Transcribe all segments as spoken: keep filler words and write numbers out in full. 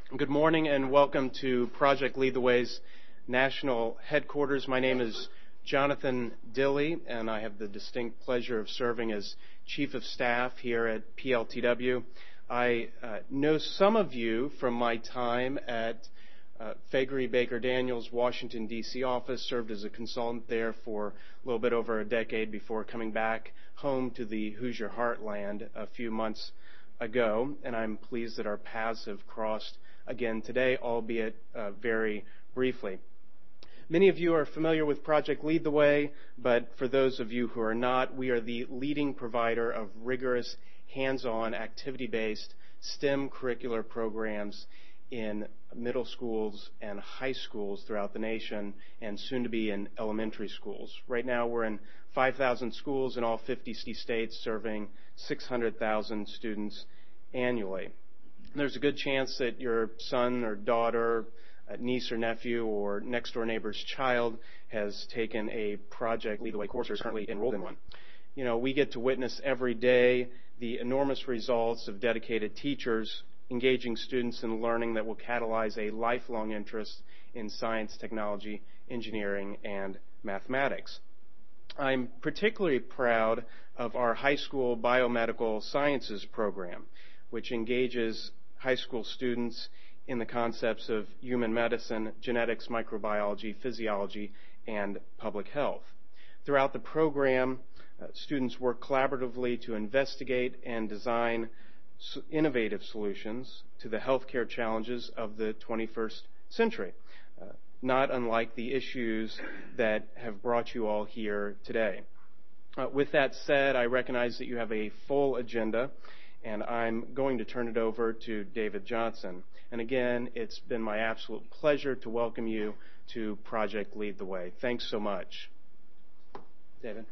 Good morning and welcome to Project Lead the Way's national headquarters. My name is Jonathan Dilley, and I have the distinct pleasure of serving as Chief of Staff here at P L T W. I uh, know some of you from my time at uh, Faegre Baker Daniels' Washington, D C office, served as a consultant there for a little bit over a decade before coming back home to the Hoosier Heartland a few months ago, and I'm pleased that our paths have crossed again today, albeit uh, very briefly. Many of you are familiar with Project Lead the Way, but for those of you who are not, we are the leading provider of rigorous, hands-on, activity-based STEM curricular programs in middle schools and high schools throughout the nation, and soon to be in elementary schools. Right now we're in five thousand schools in all fifty states, serving six hundred thousand students annually. There's a good chance that your son or daughter, niece or nephew, or next-door neighbor's child has taken a Project Lead the Way course or is currently enrolled in one. You know, we get to witness every day the enormous results of dedicated teachers engaging students in learning that will catalyze a lifelong interest in science, technology, engineering, and mathematics. I'm particularly proud of our high school biomedical sciences program, which engages high school students in the concepts of human medicine, genetics, microbiology, physiology, and public health. Throughout the program, uh, students work collaboratively to investigate and design innovative solutions to the healthcare challenges of the twenty-first century, uh, not unlike the issues that have brought you all here today. Uh, with that said, I recognize that you have a full agenda, and I'm going to turn it over to David Johnson. And again, it's been my absolute pleasure to welcome you to Project Lead the Way. Thanks so much. David.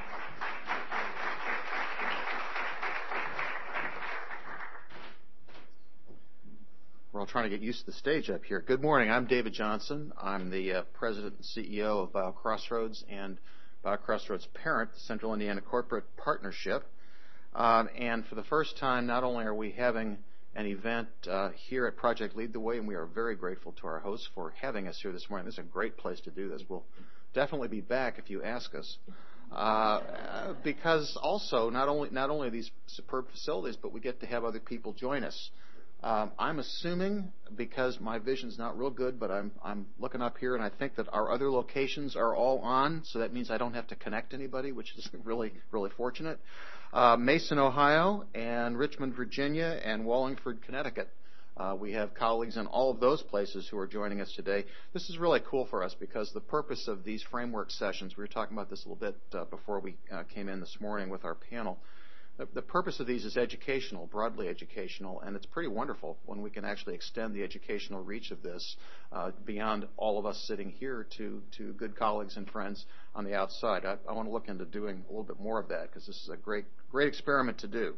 We're all trying to get used to the stage up here. Good morning. I'm David Johnson. I'm the uh, president and C E O of BioCrossroads and BioCrossroads Parent, the Central Indiana Corporate Partnership. Um, and for the first time, not only are we having an event uh, here at Project Lead the Way, and we are very grateful to our hosts for having us here this morning. This is a great place to do this. We'll definitely be back if you ask us. Uh, because also, not only not only these superb facilities, but we get to have other people join us. Um, I'm assuming, because my vision's not real good, but I'm I'm looking up here, and I think that our other locations are all on, so that means I don't have to connect anybody, which is really, really fortunate. Uh, Mason, Ohio, and Richmond, Virginia, and Wallingford, Connecticut. Uh, we have colleagues in all of those places who are joining us today. This is really cool for us because the purpose of these framework sessions, we were talking about this a little bit uh, before we uh, came in this morning with our panel. The, the purpose of these is educational, broadly educational, and it's pretty wonderful when we can actually extend the educational reach of this uh, beyond all of us sitting here to, to good colleagues and friends on the outside. I, I want to look into doing a little bit more of that because this is a great, great experiment to do.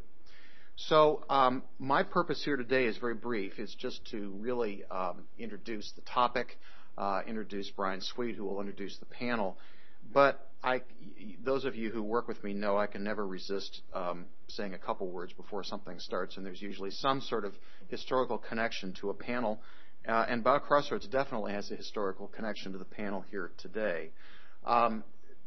So um, my purpose here today is very brief. It's just to really um, introduce the topic, uh, introduce Brian Sweet, who will introduce the panel. But I, those of you who work with me know I can never resist um, saying a couple words before something starts, and there's usually some sort of historical connection to a panel. Uh, and BioCrossroads definitely has a historical connection to the panel here today. Um,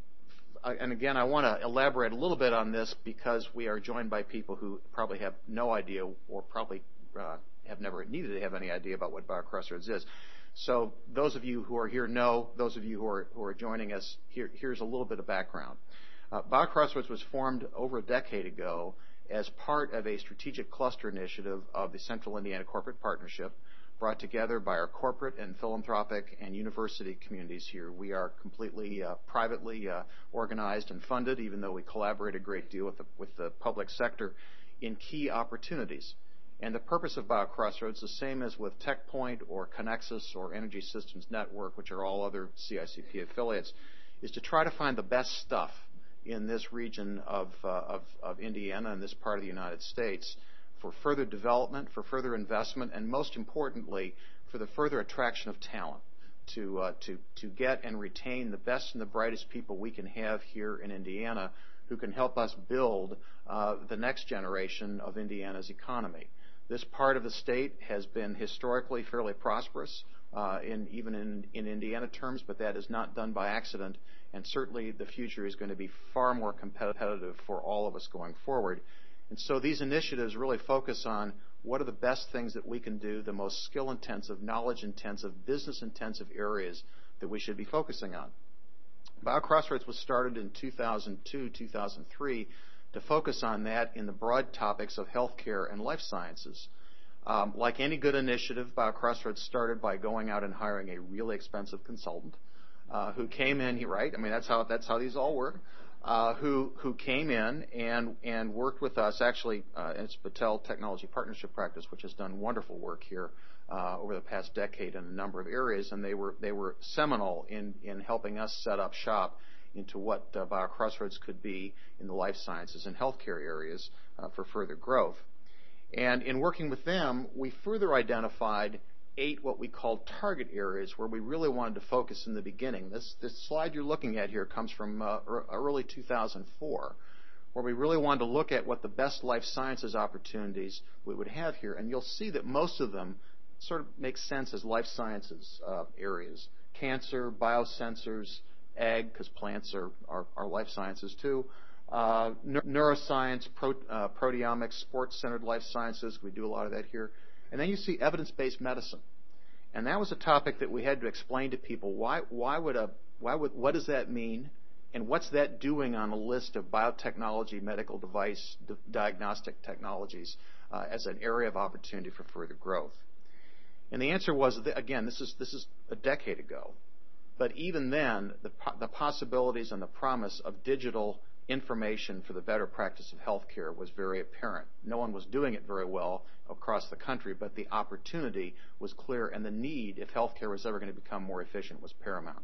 And again, I want to elaborate a little bit on this because we are joined by people who probably have no idea or probably uh, have never needed to have any idea about what BioCrossroads is. So those of you who are here know, those of you who are, who are joining us, here, here's a little bit of background. Uh, BioCrossroads was formed over a decade ago as part of a strategic cluster initiative of the Central Indiana Corporate Partnership, brought together by our corporate and philanthropic and university communities here. We are completely uh, privately uh, organized and funded, even though we collaborate a great deal with the, with the public sector in key opportunities. And the purpose of BioCrossroads, the same as with TechPoint or Connexus or Energy Systems Network, which are all other C I C P affiliates, is to try to find the best stuff in this region of, uh, of, of Indiana and this part of the United States for further development, for further investment, and most importantly, for the further attraction of talent to, uh, to, to get and retain the best and the brightest people we can have here in Indiana who can help us build uh, the next generation of Indiana's economy. This part of the state has been historically fairly prosperous, uh, in, even in, in Indiana terms, but that is not done by accident, and certainly the future is going to be far more competitive for all of us going forward. And so these initiatives really focus on what are the best things that we can do, the most skill-intensive, knowledge-intensive, business-intensive areas that we should be focusing on. BioCrossroads was started in two thousand two, two thousand three to focus on that in the broad topics of healthcare and life sciences. Um, like any good initiative, BioCrossroads started by going out and hiring a really expensive consultant uh, who came in, right? I mean, that's how that's how these all work. Uh, who who came in and and worked with us. Actually, uh, it's Battelle Technology Partnership Practice, which has done wonderful work here uh, over the past decade in a number of areas, and they were they were seminal in in helping us set up shop into what uh, BioCrossroads could be in the life sciences and healthcare areas uh, for further growth. And in working with them, we further identified eight what we call target areas where we really wanted to focus in the beginning. This, this slide you're looking at here comes from uh, early two thousand four, where we really wanted to look at what the best life sciences opportunities we would have here. And you'll see that most of them sort of make sense as life sciences uh, areas. Cancer, biosensors, ag, because plants are, are, are life sciences too, uh, neuroscience, pro, uh, proteomics, sports-centered life sciences. We do a lot of that here. And then you see evidence-based medicine, and that was a topic that we had to explain to people. Why? Why would a? Why would? What does that mean? And what's that doing on a list of biotechnology, medical device, di- diagnostic technologies uh, as an area of opportunity for further growth? And the answer was, that, again, this is this is a decade ago, but even then, the the possibilities and the promise of digital information for the better practice of healthcare was very apparent. No one was doing it very well across the country, but the opportunity was clear, and the need, if healthcare was ever going to become more efficient, was paramount.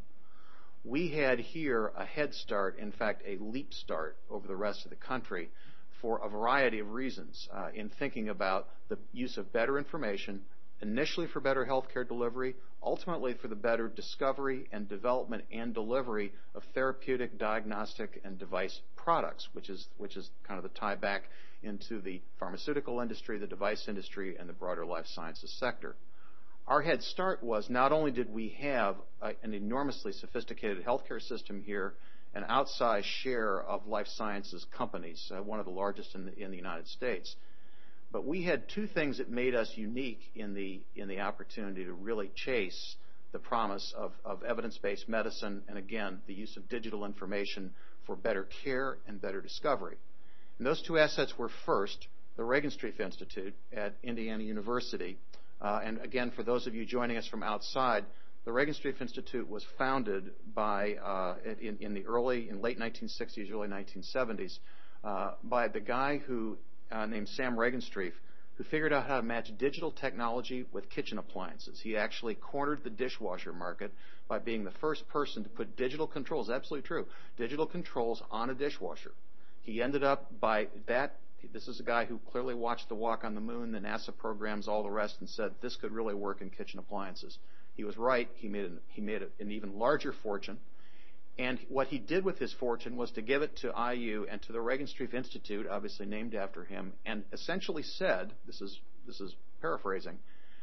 We had here a head start, in fact, a leap start over the rest of the country for a variety of reasons uh, in thinking about the use of better information, initially for better healthcare delivery, ultimately for the better discovery and development and delivery of therapeutic, diagnostic, and device products, which is which is kind of the tie back into the pharmaceutical industry, the device industry, and the broader life sciences sector. Our head start was not only did we have a, an enormously sophisticated healthcare system here, an outsized share of life sciences companies, uh, one of the largest in the, in the United States, but we had two things that made us unique in the in the opportunity to really chase the promise of, of evidence-based medicine and, again, the use of digital information for better care and better discovery. And those two assets were, first, the Regenstrief Institute at Indiana University. Uh, and, again, for those of you joining us from outside, the Regenstrief Institute was founded by uh, in, in the early, in late nineteen sixties, early nineteen seventies, uh, by the guy who Uh, named Sam Regenstrief, who figured out how to match digital technology with kitchen appliances. He actually cornered the dishwasher market by being the first person to put digital controls, absolutely true, digital controls on a dishwasher. He ended up by that, this is a guy who clearly watched the walk on the moon, the NASA programs, all the rest, and said this could really work in kitchen appliances. He was right. He made an, he made an even larger fortune. And what he did with his fortune was to give it to I U and to the Regenstrief Institute, obviously named after him, and essentially said, this is this is paraphrasing,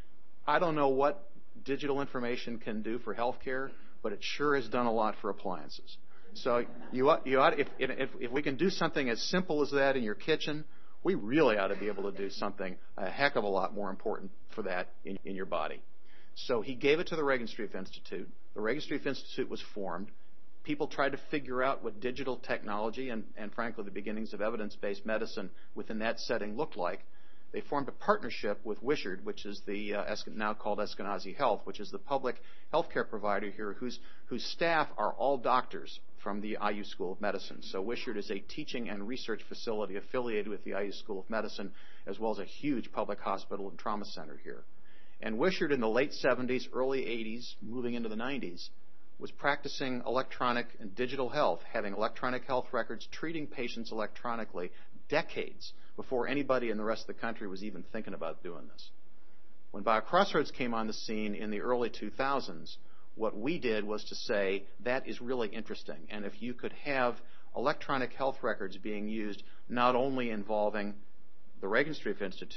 I don't know what digital information can do for healthcare, but it sure has done a lot for appliances. So you ought, you ought, if, if, if we can do something as simple as that in your kitchen, we really ought to be able to do something a heck of a lot more important for that in, in your body. So he gave it to the Regenstrief Institute. The Regenstrief Institute was formed. People tried to figure out what digital technology and, and, frankly, the beginnings of evidence-based medicine within that setting looked like. They formed a partnership with Wishard, which is the uh, now called Eskenazi Health, which is the public healthcare provider here whose, whose staff are all doctors from the I U School of Medicine. So Wishard is a teaching and research facility affiliated with the I U School of Medicine, as well as a huge public hospital and trauma center here. And Wishard in the late seventies, early eighties, moving into the nineties, was practicing electronic and digital health, having electronic health records, treating patients electronically decades before anybody in the rest of the country was even thinking about doing this. When BioCrossroads came on the scene in the early two thousands, what we did was to say that is really interesting, and if you could have electronic health records being used not only involving the Regenstrief Institute,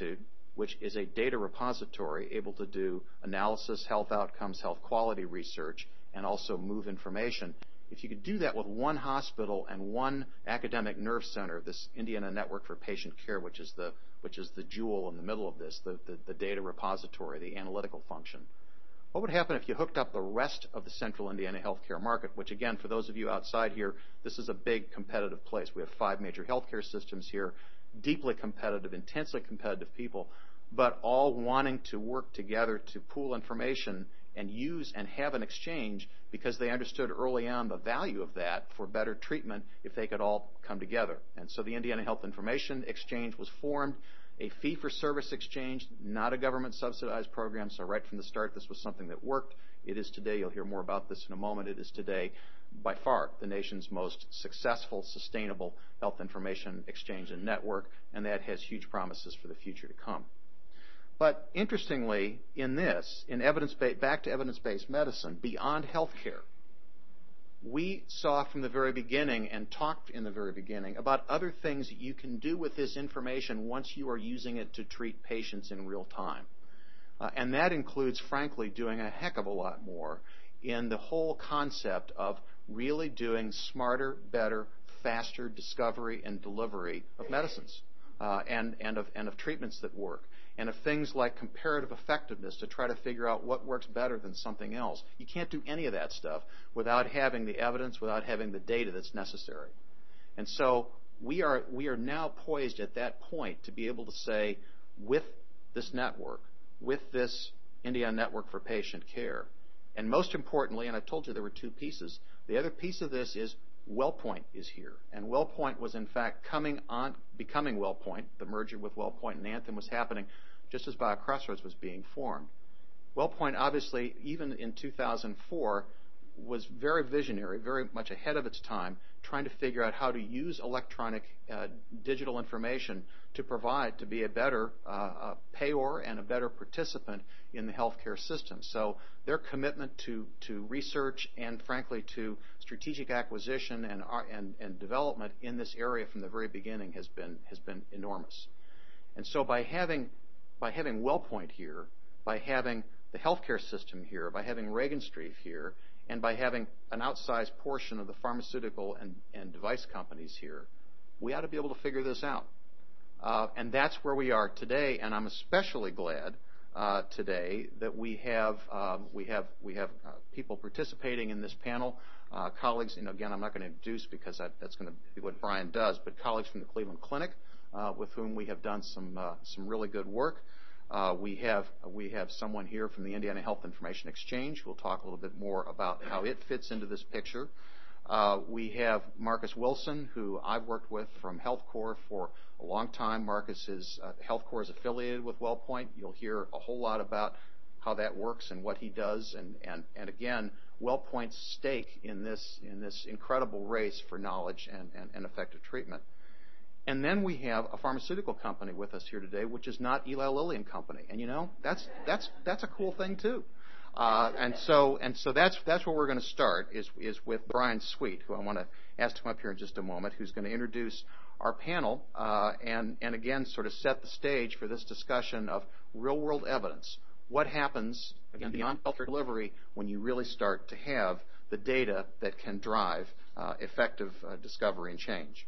which is a data repository able to do analysis, health outcomes, health quality research, and also move information. If you could do that with one hospital and one academic nerve center, this Indiana Network for Patient Care, which is the which is the jewel in the middle of this, the, the, the data repository, the analytical function. What would happen if you hooked up the rest of the central Indiana healthcare market, which again, for those of you outside here, this is a big competitive place. We have five major healthcare systems here, deeply competitive, intensely competitive people, but all wanting to work together to pool information and use and have an exchange because they understood early on the value of that for better treatment if they could all come together. And so the Indiana Health Information Exchange was formed, a fee-for-service exchange, not a government-subsidized program, so right from the start this was something that worked. It is today, you'll hear more about this in a moment, it is today by far the nation's most successful, sustainable health information exchange and network, and that has huge promises for the future to come. But interestingly, in this, in evidence-based, back to evidence-based medicine, beyond healthcare, we saw from the very beginning and talked in the very beginning about other things that you can do with this information once you are using it to treat patients in real time. Uh, and that includes, frankly, doing a heck of a lot more in the whole concept of really doing smarter, better, faster discovery and delivery of medicines uh, and, and, of, and of treatments that work, and of things like comparative effectiveness to try to figure out what works better than something else. You can't do any of that stuff without having the evidence, without having the data that's necessary. And so we are, we are now poised at that point to be able to say, with this network, with this Indiana Network for Patient Care, and most importantly, and I told you there were two pieces, the other piece of this is WellPoint is here. And WellPoint was in fact coming on, becoming WellPoint. The merger with WellPoint and Anthem was happening just as BioCrossroads was being formed. WellPoint obviously, even in two thousand four, was very visionary, very much ahead of its time, trying to figure out how to use electronic uh, digital information to provide, to be a better uh, uh, payor and a better participant in the healthcare system. So their commitment to, to research and, frankly, to strategic acquisition and, and, and development in this area from the very beginning has been, has been enormous. And so by having, by having WellPoint here, by having the healthcare system here, by having Reagan Street here, and by having an outsized portion of the pharmaceutical and, and device companies here, we ought to be able to figure this out. Uh, and that's where we are today, and I'm especially glad uh, today that we have um, we have we have uh, people participating in this panel, uh, colleagues. You know, again, I'm not going to introduce because that, that's going to be what Brian does, but colleagues from the Cleveland Clinic, uh, with whom we have done some uh, some really good work. Uh, we have we have someone here from the Indiana Health Information Exchange who will talk a little bit more about how it fits into this picture. Uh, we have Marcus Wilson, who I've worked with from HealthCore for a long time. Marcus is uh, HealthCore is affiliated with WellPoint. You'll hear a whole lot about how that works and what he does, and and and again, WellPoint's stake in this in this incredible race for knowledge and, and, and effective treatment. And then we have a pharmaceutical company with us here today, which is not Eli Lilly and Company. And you know, that's that's that's a cool thing too. Uh, and so and so that's that's where we're going to start is is with Brian Sweet, who I want to ask to come up here in just a moment, who's going to introduce our panel uh, and and again sort of set the stage for this discussion of real world evidence. What happens again beyond healthcare delivery when you really start to have the data that can drive uh, effective uh, discovery and change.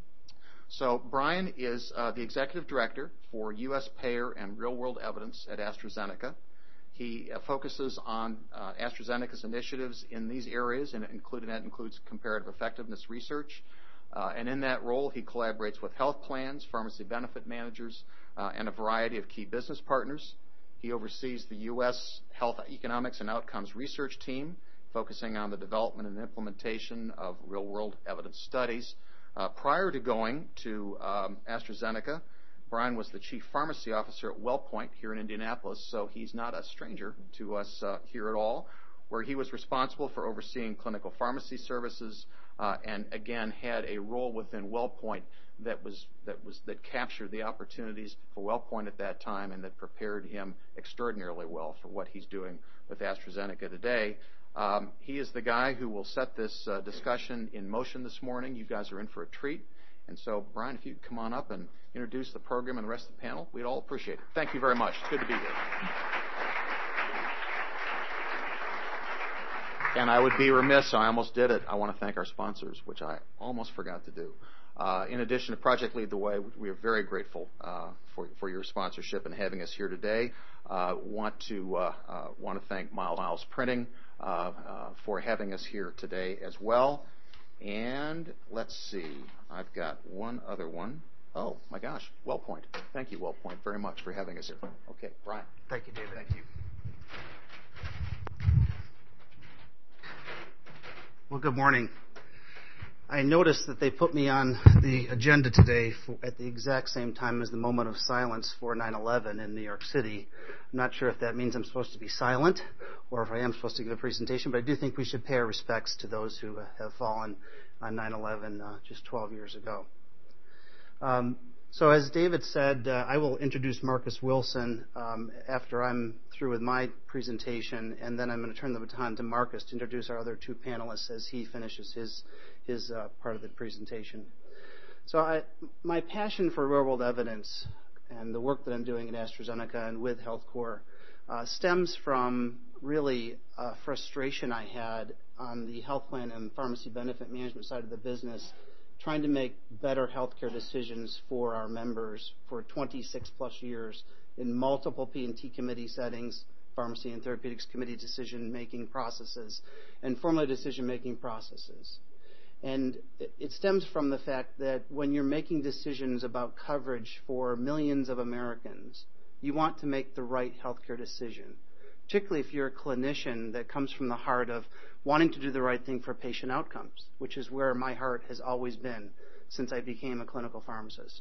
So Brian is uh, the executive director for U S payer and real-world evidence at AstraZeneca. He uh, focuses on uh, AstraZeneca's initiatives in these areas, and including that includes comparative effectiveness research. Uh, and in that role, he collaborates with health plans, pharmacy benefit managers, uh, and a variety of key business partners. He oversees the U S Health Economics and Outcomes Research Team, focusing on the development and implementation of real-world evidence studies. Uh, prior to going to um, AstraZeneca, Brian was the chief pharmacy officer at WellPoint here in Indianapolis, so he's not a stranger to us uh, here at all, where he was responsible for overseeing clinical pharmacy services uh, and, again, had a role within WellPoint that was that was that captured the opportunities for WellPoint at that time and that prepared him extraordinarily well for what he's doing with AstraZeneca today. Um, he is the guy who will set this uh, discussion in motion this morning. You guys are in for a treat. And so, Brian, if you'd come on up and introduce the program and the rest of the panel, we'd all appreciate it. Thank you very much. It's good to be here. And I would be remiss, I almost did it. I want to thank our sponsors, which I almost forgot to do. Uh, in addition to Project Lead the Way, we are very grateful uh, for, for your sponsorship and having us here today. Uh, want to uh, uh, want to thank Miles Printing uh, uh, for having us here today as well. And let's see, I've got one other one. Oh my gosh, WellPoint. Thank you, WellPoint, very much for having us here. Okay, Brian. Thank you, David. Thank you. Well, good morning. I noticed that they put me on the agenda today for, at the exact same time as the moment of silence for nine eleven in New York City. I'm not sure if that means I'm supposed to be silent or if I am supposed to give a presentation, but I do think we should pay our respects to those who have fallen on nine eleven uh, just twelve years ago. Um, so as David said, uh, I will introduce Marcus Wilson um, after I'm through with my presentation, and then I'm going to turn the baton to Marcus to introduce our other two panelists as he finishes his his uh, part of the presentation. So I, my passion for real-world evidence and the work that I'm doing at AstraZeneca and with HealthCore uh, stems from really a frustration I had on the health plan and pharmacy benefit management side of the business, trying to make better healthcare decisions for our members for twenty-six plus years in multiple P and T committee settings, pharmacy and therapeutics committee decision-making processes, and formula decision-making processes. And it stems from the fact that when you're making decisions about coverage for millions of Americans, you want to make the right healthcare decision, particularly if you're a clinician that comes from the heart of wanting to do the right thing for patient outcomes, which is where my heart has always been since I became a clinical pharmacist.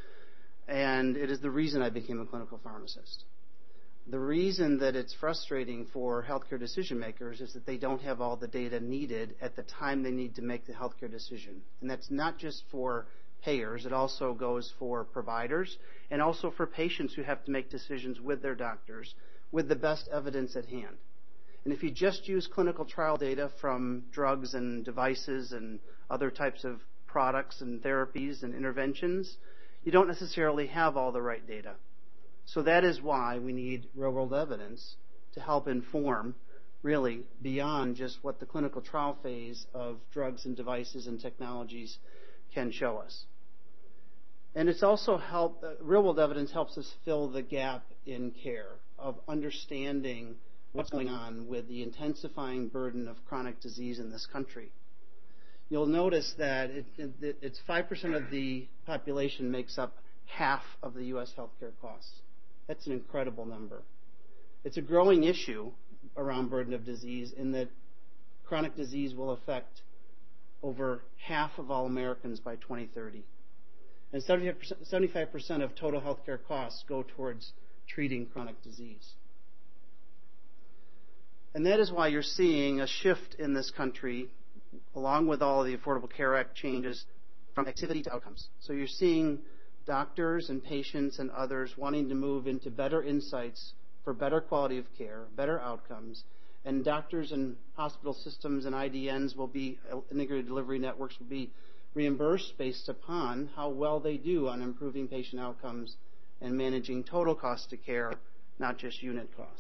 And it is the reason I became a clinical pharmacist. The reason that it's frustrating for healthcare decision makers is that they don't have all the data needed at the time they need to make the healthcare decision. And that's not just for payers. It also goes for providers and also for patients who have to make decisions with their doctors with the best evidence at hand. And if you just use clinical trial data from drugs and devices and other types of products and therapies and interventions, you don't necessarily have all the right data. So that is why we need real-world evidence to help inform, really, beyond just what the clinical trial phase of drugs and devices and technologies can show us. And it's also help, uh, real-world evidence helps us fill the gap in care of understanding what's going on with the intensifying burden of chronic disease in this country. You'll notice that it, it, it's five percent of the population makes up half of the U S healthcare costs. That's an incredible number. It's a growing issue around burden of disease in that chronic disease will affect over half of all Americans by twenty thirty. And seventy-five percent of total healthcare costs go towards treating chronic disease. And that is why you're seeing a shift in this country, along with all of the Affordable Care Act changes, from activity to outcomes. So you're seeing doctors and patients and others wanting to move into better insights for better quality of care, better outcomes, and doctors and hospital systems and I D Ns will be, integrated delivery networks will be reimbursed based upon how well they do on improving patient outcomes and managing total cost of care, not just unit cost.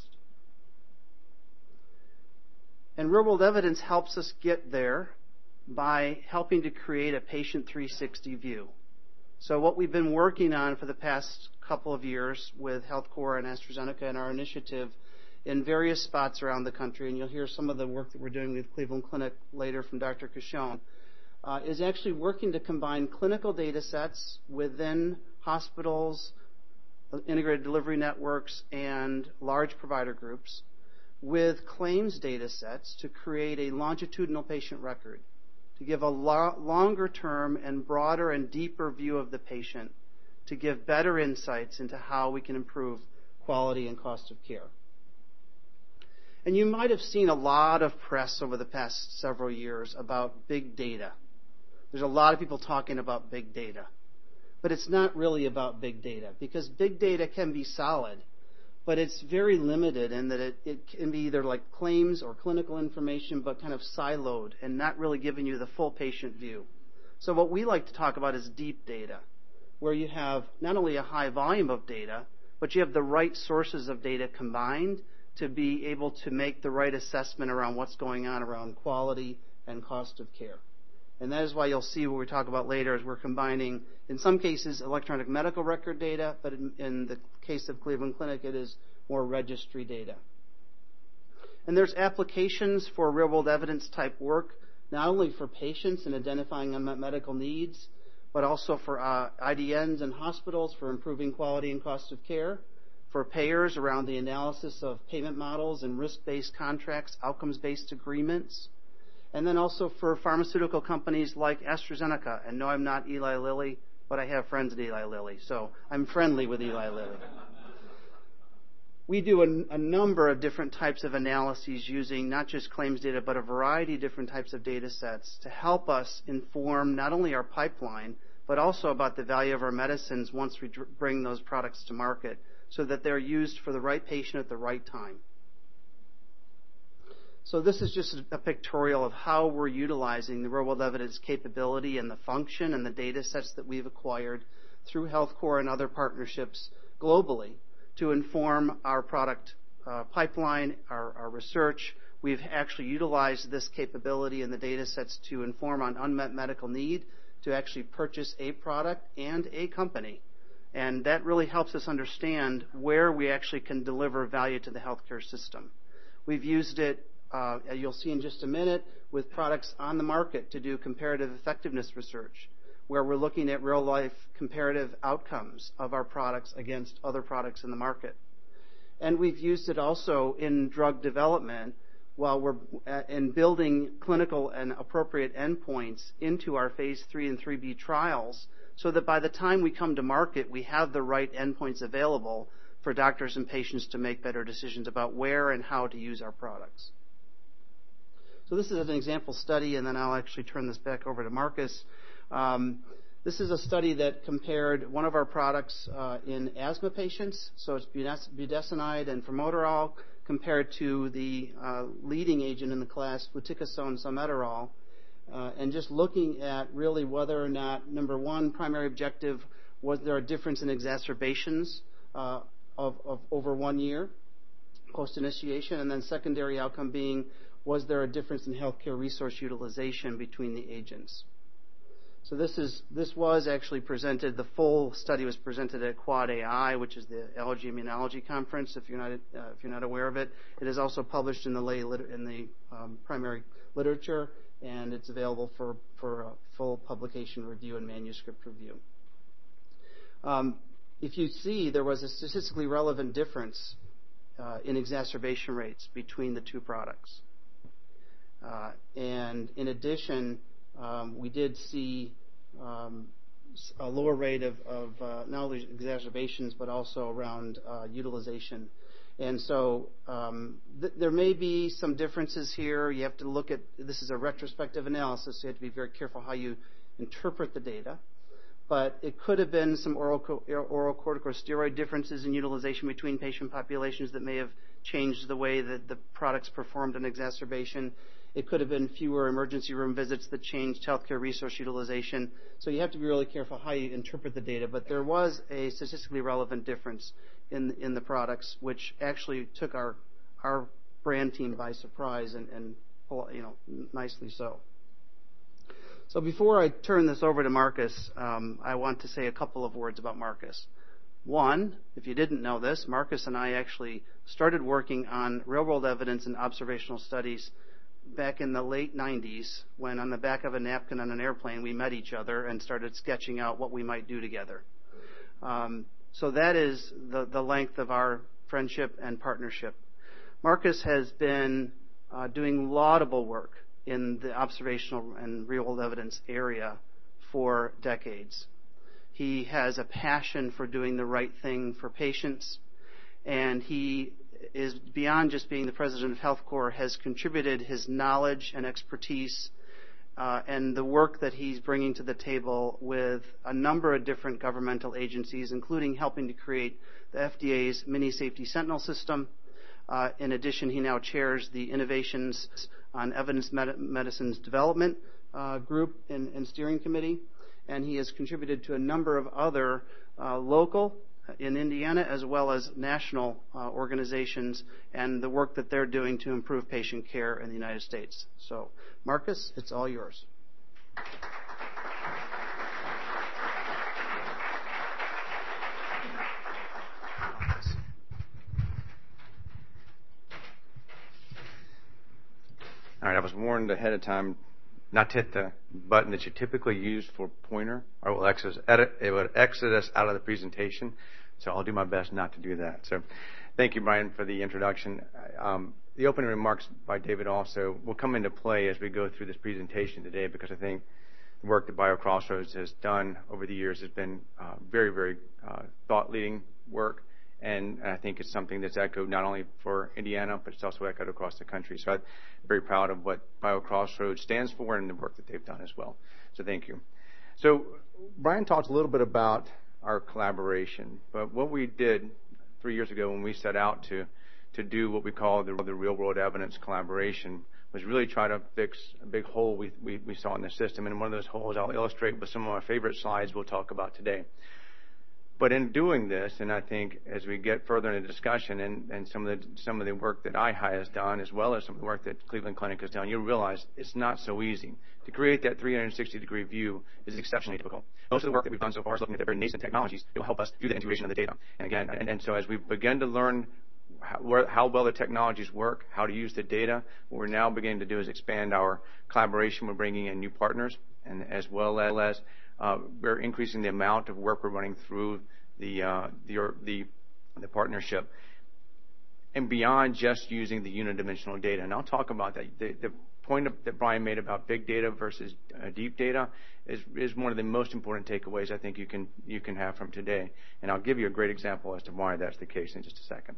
And real-world evidence helps us get there by helping to create a patient three sixty view. So what we've been working on for the past couple of years with HealthCore and AstraZeneca and our initiative in various spots around the country, and you'll hear some of the work that we're doing with Cleveland Clinic later from Doctor Cashone, uh, is actually working to combine clinical data sets within hospitals, integrated delivery networks, and large provider groups with claims data sets to create a longitudinal patient record, to give a lo- longer term and broader and deeper view of the patient, to give better insights into how we can improve quality and cost of care. And you might have seen a lot of press over the past several years about big data. There's a lot of people talking about big data. But it's not really about big data, because big data can be solid, but it's very limited in that it, it can be either like claims or clinical information, but kind of siloed and not really giving you the full patient view. So what we like to talk about is deep data, where you have not only a high volume of data, but you have the right sources of data combined to be able to make the right assessment around what's going on around quality and cost of care. And that is why you'll see what we talk about later is we're combining, in some cases, electronic medical record data, but in, in the case of Cleveland Clinic, it is more registry data. And there's applications for real-world evidence type work, not only for patients in identifying unmet medical needs, but also for uh, I D Ns and hospitals for improving quality and cost of care, for payers around the analysis of payment models and risk-based contracts, outcomes-based agreements, and then also for pharmaceutical companies like AstraZeneca. And no, I'm not Eli Lilly, but I have friends at Eli Lilly, so I'm friendly with Eli Lilly. We do a, a number of different types of analyses using not just claims data, but a variety of different types of data sets to help us inform not only our pipeline, but also about the value of our medicines once we dr- bring those products to market so that they're used for the right patient at the right time. So this is just a pictorial of how we're utilizing the real-world evidence capability and the function and the data sets that we've acquired through HealthCore and other partnerships globally to inform our product uh, pipeline, our, our research. We've actually utilized this capability and the data sets to inform on unmet medical need to actually purchase a product and a company. And that really helps us understand where we actually can deliver value to the healthcare system. We've used it, uh, you'll see in just a minute, with products on the market to do comparative effectiveness research, where we're looking at real-life comparative outcomes of our products against other products in the market. And we've used it also in drug development while we're in building clinical and appropriate endpoints into our phase three and three B trials so that by the time we come to market, we have the right endpoints available for doctors and patients to make better decisions about where and how to use our products. So this is an example study, and then I'll actually turn this back over to Marcus. Um, this is a study that compared one of our products uh, in asthma patients, so it's budesonide and formoterol, compared to the uh, leading agent in the class, fluticasone salmeterol, uh, and just looking at really whether or not, number one, primary objective, was there a difference in exacerbations uh, of, of over one year post-initiation, and then secondary outcome being, was there a difference in healthcare resource utilization between the agents? So this is this was actually presented. The full study was presented at Quad A I, which is the Allergy Immunology Conference. If you're not uh, if you're not aware of it, it is also published in the lay lit- in the um, primary literature, and it's available for for uh, full publication review and manuscript review. Um, if you see, there was a statistically relevant difference uh, in exacerbation rates between the two products, uh, and in addition. Um, we did see um, a lower rate of, of uh, not only exacerbations but also around uh, utilization. And so um, th- there may be some differences here. You have to look at, this is a retrospective analysis, so you have to be very careful how you interpret the data. But it could have been some oral, co- oral corticosteroid differences in utilization between patient populations that may have changed the way that the products performed in exacerbation. It could have been fewer emergency room visits that changed healthcare resource utilization. So you have to be really careful how you interpret the data. But there was a statistically relevant difference in in the products, which actually took our our brand team by surprise, and, and you know, nicely so. So before I turn this over to Marcus, um, I want to say a couple of words about Marcus. One, if you didn't know this, Marcus and I actually started working on real-world evidence and observational studies back in the late nineties, when on the back of a napkin on an airplane we met each other and started sketching out what we might do together. Um, so that is the, the length of our friendship and partnership. Marcus has been uh, doing laudable work in the observational and real-world evidence area for decades. He has a passion for doing the right thing for patients, and he is beyond just being the president of HealthCore, has contributed his knowledge and expertise uh, and the work that he's bringing to the table with a number of different governmental agencies, including helping to create the F D A's Mini Safety Sentinel system. Uh, in addition, he now chairs the Innovations on Evidence Med- Medicine's Development uh, group and, and steering committee, and he has contributed to a number of other uh, local in Indiana as well as national uh, organizations and the work that they're doing to improve patient care in the United States. So, Marcus, it's all yours. All right, I was warned ahead of time not to hit the button that you typically use for pointer, or it will exit, edit, it would exit us out of the presentation. So I'll do my best not to do that. So thank you, Brian, for the introduction. Um, the opening remarks by David also will come into play as we go through this presentation today, because I think the work that BioCrossroads has done over the years has been uh, very, very uh, thought-leading work. And I think it's something that's echoed not only for Indiana, but it's also echoed across the country. So I'm very proud of what BioCrossroads stands for and the work that they've done as well. So thank you. So Brian talked a little bit about our collaboration. But what we did three years ago when we set out to, to do what we call the, the real-world evidence collaboration was really try to fix a big hole we, we, we saw in the system. And one of those holes I'll illustrate with some of my favorite slides we'll talk about today. But in doing this, and I think as we get further into discussion and, and some of the some of the work that I H I has done, as well as some of the work that Cleveland Clinic has done, you'll realize it's not so easy. To create that three hundred sixty degree view is exceptionally difficult. Most of the work that we've done so far is looking at the very nascent technologies that will help us do the integration of the data. And again, and, and so as we begin to learn how, where, how well the technologies work, how to use the data, what we're now beginning to do is expand our collaboration. We're bringing in new partners, and as well as Uh, we're increasing the amount of work we're running through the, uh, the, the, the partnership, and beyond just using the unidimensional data. And I'll talk about that. The, the point of, that Brian made about big data versus uh, deep data is, is one of the most important takeaways I think you can, you can have from today. And I'll give you a great example as to why that's the case in just a second.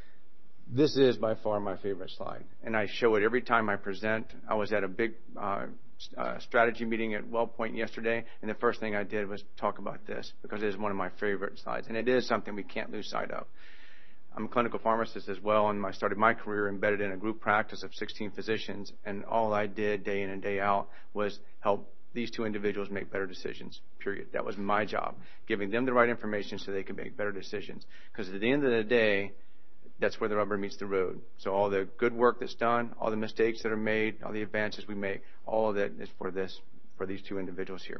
This is by far my favorite slide, and I show it every time I present. I was at a big uh, uh, strategy meeting at WellPoint yesterday, and the first thing I did was talk about this because it is one of my favorite slides, and it is something we can't lose sight of. I'm a clinical pharmacist as well, and I started my career embedded in a group practice of sixteen physicians, and all I did day in and day out was help these two individuals make better decisions, period. That was my job, giving them the right information so they could make better decisions. Because at the end of the day, that's where the rubber meets the road. So all the good work that's done, all the mistakes that are made, all the advances we make, all of that is for this, for these two individuals here.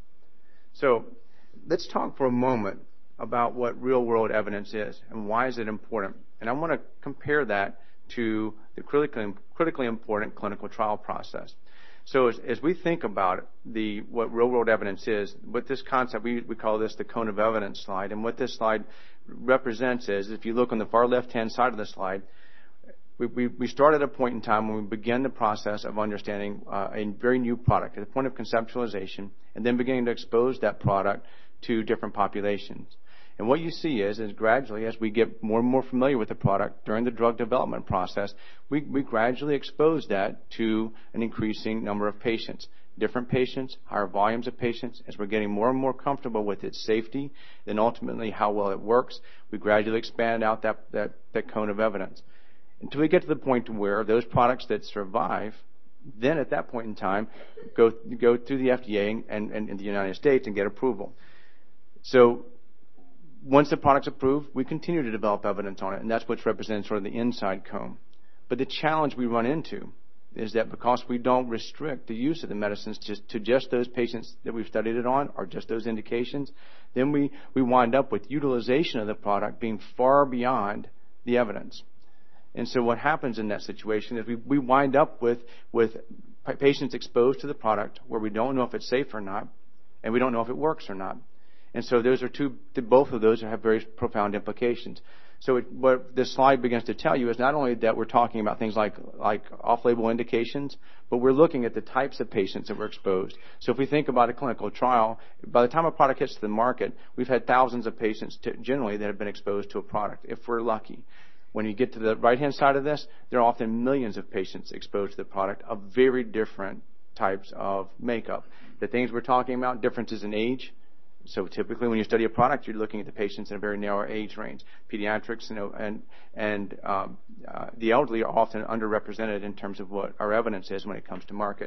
So let's talk for a moment about what real-world evidence is and why is it important. And I want to compare that to the critically, critically important clinical trial process. So as, as we think about the what real-world evidence is, what this concept, we, we call this the cone of evidence slide, and what this slide represents is, if you look on the far left-hand side of the slide, we, we, we start at a point in time when we begin the process of understanding uh, a very new product, at the point of conceptualization, and then beginning to expose that product to different populations. And what you see is, is gradually, as we get more and more familiar with the product during the drug development process, we, we gradually expose that to an increasing number of patients. Different patients, higher volumes of patients. As we're getting more and more comfortable with its safety, then ultimately how well it works, we gradually expand out that, that, that cone of evidence until we get to the point where those products that survive, then at that point in time, go, go through the F D A and, and, and the United States and get approval. So once the product's approved, we continue to develop evidence on it, and that's what's represented sort of the inside cone. But the challenge we run into is that because we don't restrict the use of the medicines just to just those patients that we've studied it on or just those indications, then we, we wind up with utilization of the product being far beyond the evidence. And so what happens in that situation is we, we wind up with, with patients exposed to the product where we don't know if it's safe or not, and we don't know if it works or not. And so those are two, both of those have very profound implications. So it, what this slide begins to tell you is not only that we're talking about things like, like off-label indications, but we're looking at the types of patients that were exposed. So if we think about a clinical trial, by the time a product hits the market, we've had thousands of patients to, generally that have been exposed to a product, if we're lucky. When you get to the right-hand side of this, there are often millions of patients exposed to the product of very different types of makeup. The things we're talking about, differences in age. So typically when you study a product, you're looking at the patients in a very narrow age range. Pediatrics you know, and, and um, uh, the elderly are often underrepresented in terms of what our evidence is when it comes to market.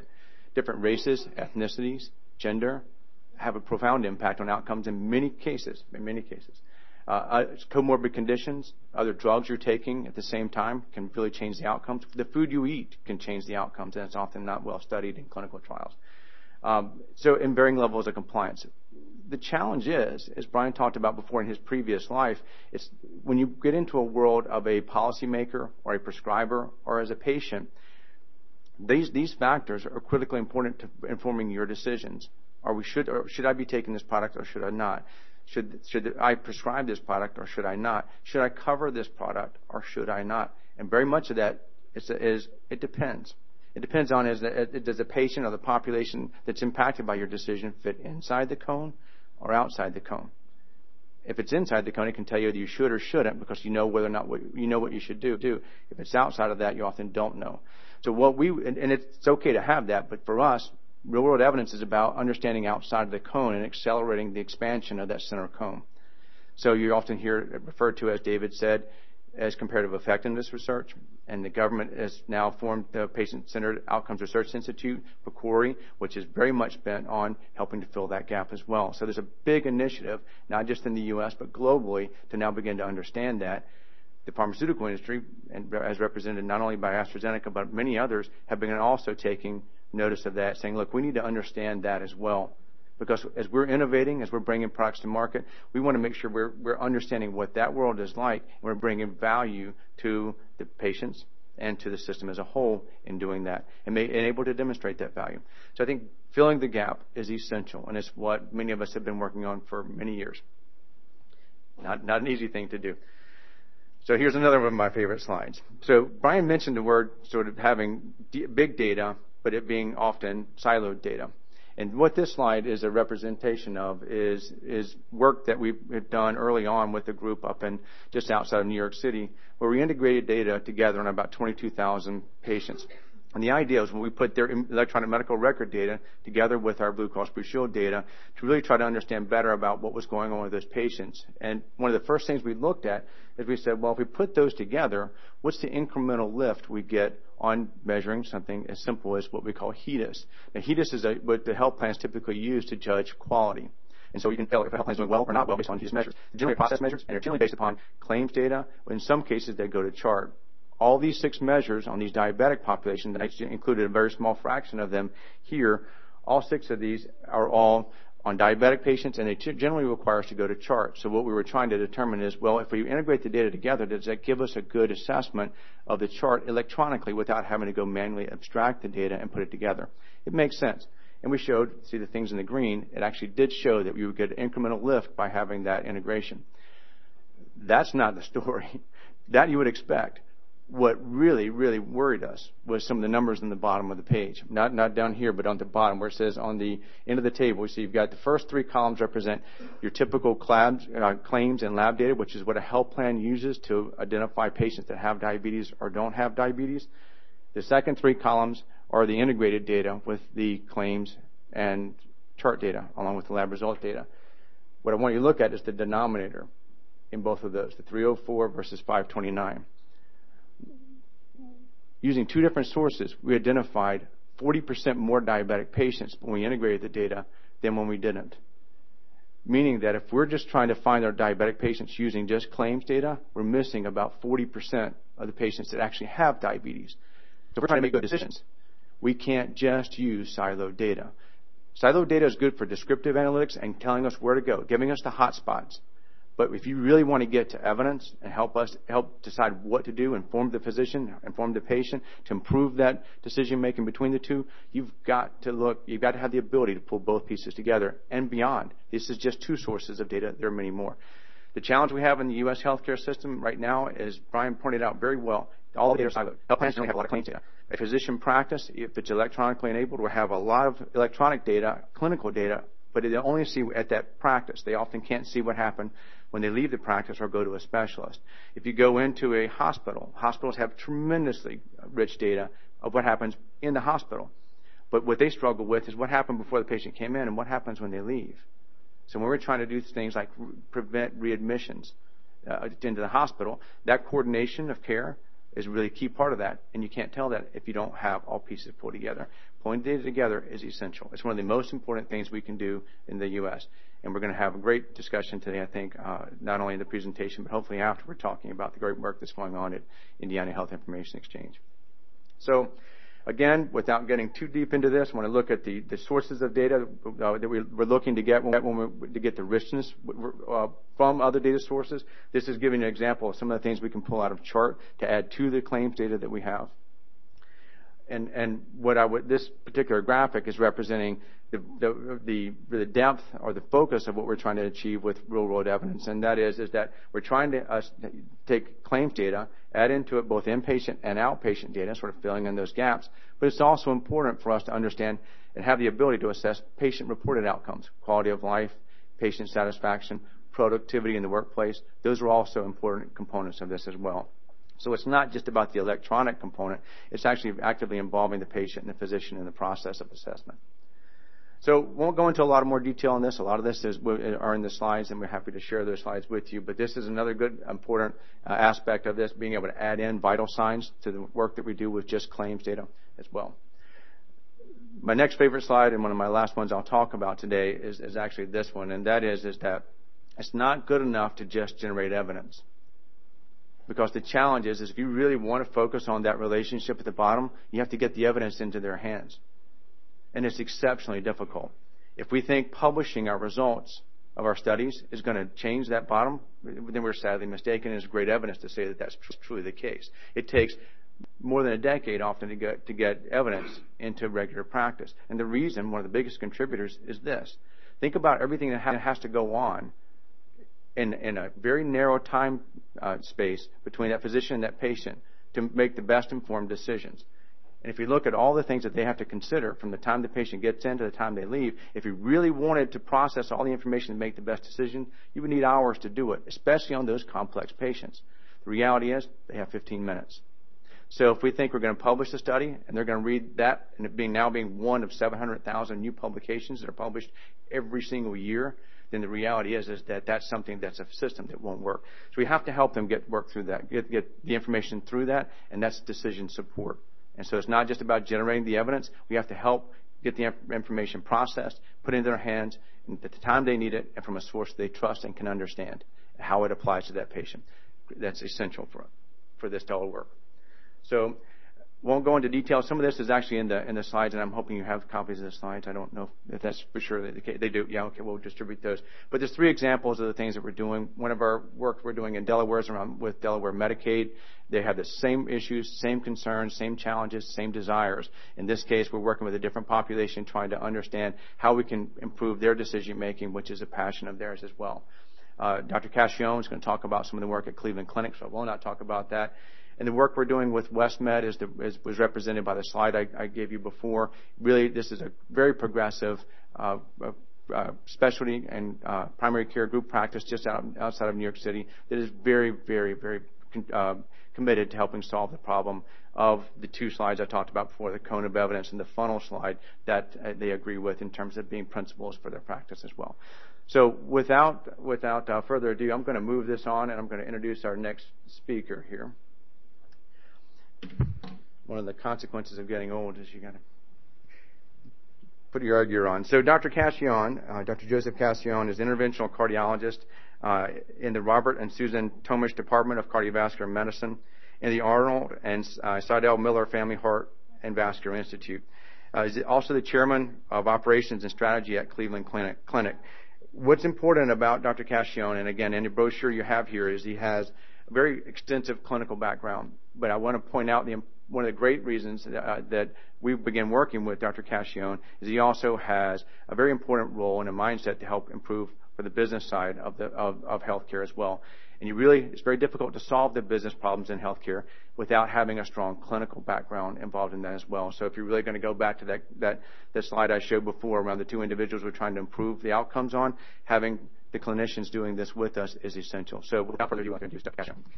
different races, ethnicities, gender, have a profound impact on outcomes in many cases, in many cases. Uh, comorbid conditions, other drugs you're taking at the same time can really change the outcomes. The food you eat can change the outcomes, and it's often not well studied in clinical trials. Um, so in varying levels of compliance. The challenge is, as Brian talked about before in his previous life, it's when you get into a world of a policymaker or a prescriber or as a patient, these, these factors are critically important to informing your decisions. Are we should, or should I be taking this product or should I not? Should, should I prescribe this product or should I not? Should I cover this product or should I not? And very much of that is, is it depends. It depends on is that, does the patient or the population that's impacted by your decision fit inside the cone or outside the cone? If it's inside the cone, it can tell you whether you should or shouldn't because you know whether or not what, you know what you should do. do. If it's outside of that, you often don't know. So what we, and, and it's okay to have that, but for us, real-world evidence is about understanding outside of the cone and accelerating the expansion of that center cone. So you often hear it referred to, as David said, as comparative effectiveness research, and the government has now formed the Patient-Centered Outcomes Research Institute, PCORI, which is very much bent on helping to fill that gap as well. So there's a big initiative, not just in the U S, but globally, to now begin to understand that. The pharmaceutical industry, and as represented not only by AstraZeneca, but many others, have been also taking notice of that, saying, look, we need to understand that as well. Because as we're innovating, as we're bringing products to market, we want to make sure we're, we're understanding what that world is like, and we're bringing value to the patients and to the system as a whole in doing that, and, may, and able to demonstrate that value. So I think filling the gap is essential, and it's what many of us have been working on for many years. Not, not an easy thing to do. So here's another one of my favorite slides. So Brian mentioned the word sort of having d- big data, but it being often siloed data. And what this slide is a representation of is, is work that we've done early on with a group up in just outside of New York City, where we integrated data together on about twenty-two thousand patients. And the idea is when we put their electronic medical record data together with our Blue Cross Blue Shield data to really try to understand better about what was going on with those patients. And one of the first things we looked at is we said, well, if we put those together, what's the incremental lift we get on measuring something as simple as what we call HEDIS? Now, HEDIS is a, what the health plans typically use to judge quality. And so you can tell if a health plan is doing well or not well based on these measures. They're generally process measures, and they're generally based upon claims data. In some cases, they go to chart. All these six measures on these diabetic populations, and I included a very small fraction of them here, all six of these are all on diabetic patients, and they generally require us to go to chart. So what we were trying to determine is, well, if we integrate the data together, does that give us a good assessment of the chart electronically without having to go manually abstract the data and put it together? It makes sense. And we showed, see the things in the green, it actually did show that we would get an incremental lift by having that integration. That's not the story. That you would expect. What really, really worried us was some of the numbers in the bottom of the page. Not not down here, but on the bottom where it says on the end of the table, you see you've got the first three columns represent your typical claims, uh, claims and lab data, which is what a health plan uses to identify patients that have diabetes or don't have diabetes. The second three columns are the integrated data with the claims and chart data, along with the lab result data. What I want you to look at is the denominator in both of those, the three oh four versus five twenty-nine. Using two different sources, we identified forty percent more diabetic patients when we integrated the data than when we didn't. Meaning that if we're just trying to find our diabetic patients using just claims data, we're missing about forty percent of the patients that actually have diabetes. So if we're trying to make good decisions, we can't just use siloed data. Siloed data is good for descriptive analytics and telling us where to go, giving us the hot spots. But if you really want to get to evidence and help us help decide what to do, inform the physician, inform the patient, to improve that decision making between the two, you've got to look, you've got to have the ability to pull both pieces together and beyond. This is just two sources of data. There are many more. The challenge we have in the U S healthcare system right now, as Brian pointed out very well, all the data are siloed. Health plans don't have a lot of claims data. A physician practice, if it's electronically enabled, will have a lot of electronic data, clinical data, but they only see at that practice. They often can't see what happened when they leave the practice or go to a specialist. If you go into a hospital, hospitals have tremendously rich data of what happens in the hospital. But what they struggle with is what happened before the patient came in and what happens when they leave. So when we're trying to do things like prevent readmissions uh, into the hospital, that coordination of care is really a key part of that, and you can't tell that if you don't have all pieces pulled together. Pulling data together is essential. It's one of the most important things we can do in the U S, and we're going to have a great discussion today, I think, uh, not only in the presentation, but hopefully after we're talking about the great work that's going on at Indiana Health Information Exchange. So, again, without getting too deep into this, I want to look at the, the sources of data uh, that we, we're looking to get when, when we, to get the richness uh, from other data sources. This is giving an example of some of the things we can pull out of chart to add to the claims data that we have. And, and what I would, this particular graphic is representing the, the, the, the depth or the focus of what we're trying to achieve with real-world evidence, and that is, is that we're trying to uh, take claims data, add into it both inpatient and outpatient data, sort of filling in those gaps, but it's also important for us to understand and have the ability to assess patient-reported outcomes, quality of life, patient satisfaction, productivity in the workplace. Those are also important components of this as well. So it's not just about the electronic component. It's actually actively involving the patient and the physician in the process of assessment. So won't go into a lot of more detail on this. A lot of this is, are in the slides, and we're happy to share those slides with you. But this is another good, important uh, aspect of this, being able to add in vital signs to the work that we do with just claims data as well. My next favorite slide, and one of my last ones I'll talk about today, is, is actually this one, and that is, is that it's not good enough to just generate evidence. Because the challenge is, is if you really want to focus on that relationship at the bottom, you have to get the evidence into their hands. And it's exceptionally difficult. If we think publishing our results of our studies is going to change that bottom, then we're sadly mistaken. There's great evidence to say that that's truly the case. It takes more than a decade often to get, to get evidence into regular practice. And the reason, one of the biggest contributors, is this. Think about everything that has to go on in, in a very narrow time uh, space between that physician and that patient to make the best informed decisions. And if you look at all the things that they have to consider from the time the patient gets in to the time they leave, if you really wanted to process all the information and make the best decision, you would need hours to do it, especially on those complex patients. The reality is they have fifteen minutes. So if we think we're going to publish a study and they're going to read that, and it being now being one of seven hundred thousand new publications that are published every single year, then the reality is, is that that's something that's a system that won't work. So we have to help them get work through that, get, get the information through that, and that's decision support. And so it's not just about generating the evidence. We have to help get the information processed, put it in their hands, and at the time they need it, and from a source they trust and can understand how it applies to that patient. That's essential for, for this to all work. So won't go into detail. Some of this is actually in the in the slides, and I'm hoping you have copies of the slides. I don't know if that's for sure the case. They do. Yeah, okay, we'll distribute those. But there's three examples of the things that we're doing. One of our work we're doing in Delaware is around with Delaware Medicaid. They have the same issues, same concerns, same challenges, same desires. In this case, we're working with a different population, trying to understand how we can improve their decision making, which is a passion of theirs as well. Uh, Doctor Cascione is going to talk about some of the work at Cleveland Clinic, so I will not talk about that. And the work we're doing with WestMed is, the, is was represented by the slide I, I gave you before. Really, this is a very progressive uh, uh, specialty and uh, primary care group practice just out, outside of New York City that is very, very, very uh, committed to helping solve the problem of the two slides I talked about before, the cone of evidence and the funnel slide that uh, they agree with in terms of being principles for their practice as well. So without, without uh, further ado, I'm going to move this on, and I'm going to introduce our next speaker here. One of the consequences of getting old is you got to put your gear on. So Doctor Cascione, uh, Doctor Joseph Cascione, is an interventional cardiologist uh, in the Robert and Susan Tomish Department of Cardiovascular Medicine in the Arnold and uh, Seidel Miller Family Heart and Vascular Institute. Uh, he's also the chairman of operations and strategy at Cleveland Clinic. Clinic. What's important about Doctor Cascione, and again, in the brochure you have here, is he has a very extensive clinical background. But I want to point out the, one of the great reasons that, uh, that we began working with Doctor Cascione is he also has a very important role and a mindset to help improve for the business side of, the, of, of healthcare as well. And you really, it's very difficult to solve the business problems in healthcare without having a strong clinical background involved in that as well. So if you're really going to go back to that, that, that slide I showed before around the two individuals we're trying to improve the outcomes on, having the clinicians doing this with us is essential. So without further ado, I'm going to introduce Doctor Cascione.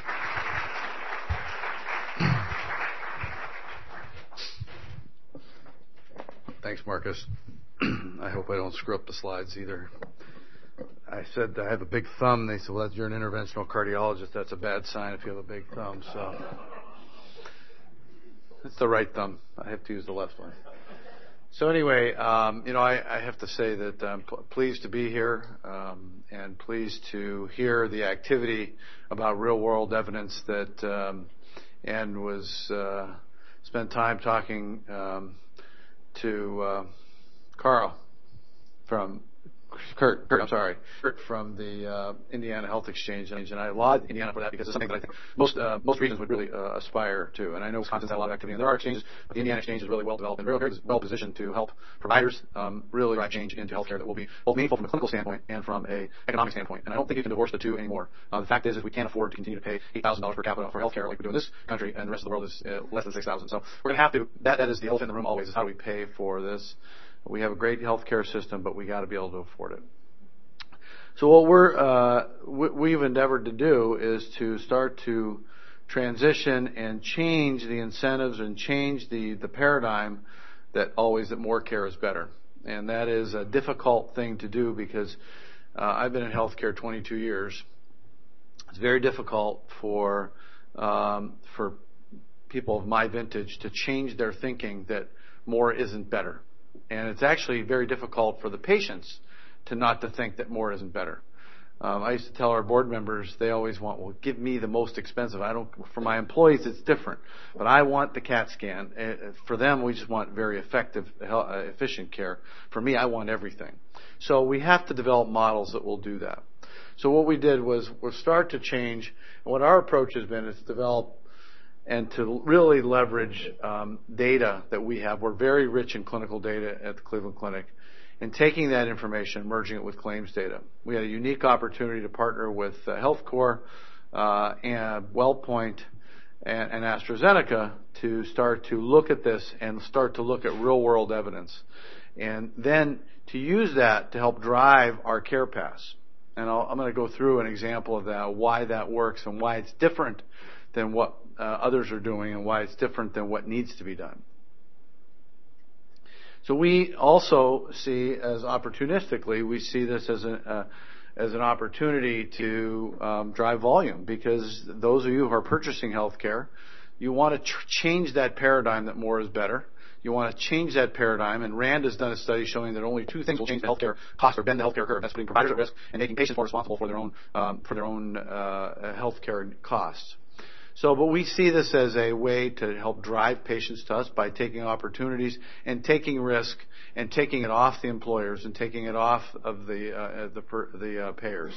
Thanks, Marcus. I hope I don't screw up the slides either. I said I have a big thumb. They said, well, you're an interventional cardiologist. That's a bad sign if you have a big thumb. So It's the right thumb. I have to use the left one. So anyway, um, you know, I, I have to say that I'm p- pleased to be here um, and pleased to hear the activity about real-world evidence that um, and was uh, spent time talking um, to uh, Carl from Kurt, Kurt, I'm sorry, Kurt from the uh, Indiana Health Exchange, and I laud Indiana for that because it's something that I think most uh, most regions would really uh, aspire to. And I know Wisconsin's had a lot of activity, and there are exchanges, but the Indiana Exchange is really well developed and really well positioned to help providers um, really drive change into healthcare that will be both meaningful from a clinical standpoint and from a economic standpoint. And I don't think you can divorce the two anymore. Uh, the fact is, is we can't afford to continue to pay eight thousand dollars per capita for healthcare like we do in this country, and the rest of the world is uh, less than six thousand dollars. So we're going to have to. That that is the elephant in the room always. Is how do we pay for this? We have a great healthcare system, but we got to be able to afford it. So what we're uh, we've endeavored to do is to start to transition and change the incentives and change the, the paradigm that always that more care is better. And that is a difficult thing to do because uh, I've been in healthcare twenty-two years. It's very difficult for um, for people of my vintage to change their thinking that more isn't better. And it's actually very difficult for the patients to not to think that more isn't better. Um, I used to tell our board members, they always want, well, give me the most expensive. I don't, for my employees, it's different. But I want the CAT scan. Uh, for them, we just want very effective, uh, efficient care. For me, I want everything. So we have to develop models that will do that. So what we did was we'll start to change. And what our approach has been is to develop and to really leverage um, data that we have. We're very rich in clinical data at the Cleveland Clinic. And taking that information, merging it with claims data. We had a unique opportunity to partner with uh, HealthCore uh, and WellPoint and, and AstraZeneca to start to look at this and start to look at real-world evidence. And then to use that to help drive our care paths. And I'll, I'm going to go through an example of that, why that works and why it's different than what uh, others are doing and why it's different than what needs to be done. So we also see, as opportunistically, we see this as an uh, as an opportunity to um, drive volume because those of you who are purchasing healthcare, you want to tr- change that paradigm that more is better. You want to change that paradigm, and RAND has done a study showing that only two things will change the healthcare cost or bend the healthcare curve. That's putting providers at risk and making patients more responsible for their own um, for their own uh, healthcare costs. So, but we see this as a way to help drive patients to us by taking opportunities and taking risk and taking it off the employers and taking it off of the uh, the, per, the uh, payers.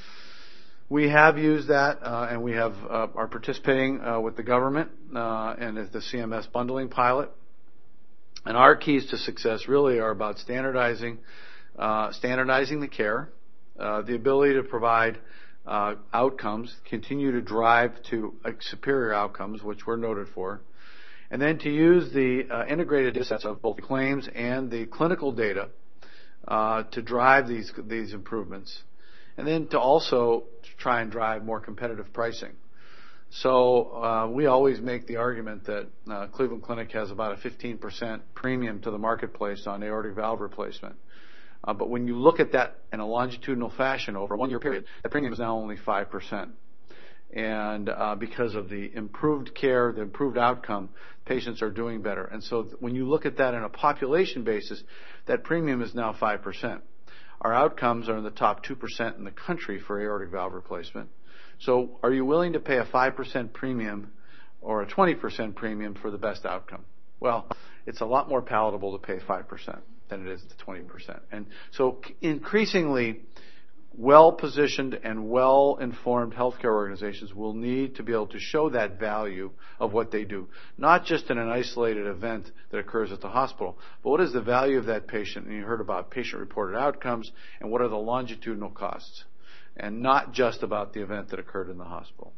We have used that, uh, and we have uh, are participating uh, with the government uh, and at the C M S bundling pilot. And our keys to success really are about standardizing, uh, standardizing the care, uh, the ability to provide Uh, outcomes, continue to drive to uh, superior outcomes, which we're noted for, and then to use the uh, integrated data sets of both the claims and the clinical data uh, to drive these these improvements, and then to also try and drive more competitive pricing. So uh, we always make the argument that uh, Cleveland Clinic has about a fifteen percent premium to the marketplace on aortic valve replacement. Uh, but when you look at that in a longitudinal fashion over a one-year period, the premium is now only five percent. And uh, because of the improved care, the improved outcome, patients are doing better. And so th- when you look at that on a population basis, that premium is now five percent. Our outcomes are in the top two percent in the country for aortic valve replacement. So are you willing to pay a five percent premium or a twenty percent premium for the best outcome? Well, it's a lot more palatable to pay five percent. Than it is to twenty percent. And so increasingly well-positioned and well-informed healthcare organizations will need to be able to show that value of what they do, not just in an isolated event that occurs at the hospital, but what is the value of that patient? And you heard about patient-reported outcomes and what are the longitudinal costs, and not just about the event that occurred in the hospital.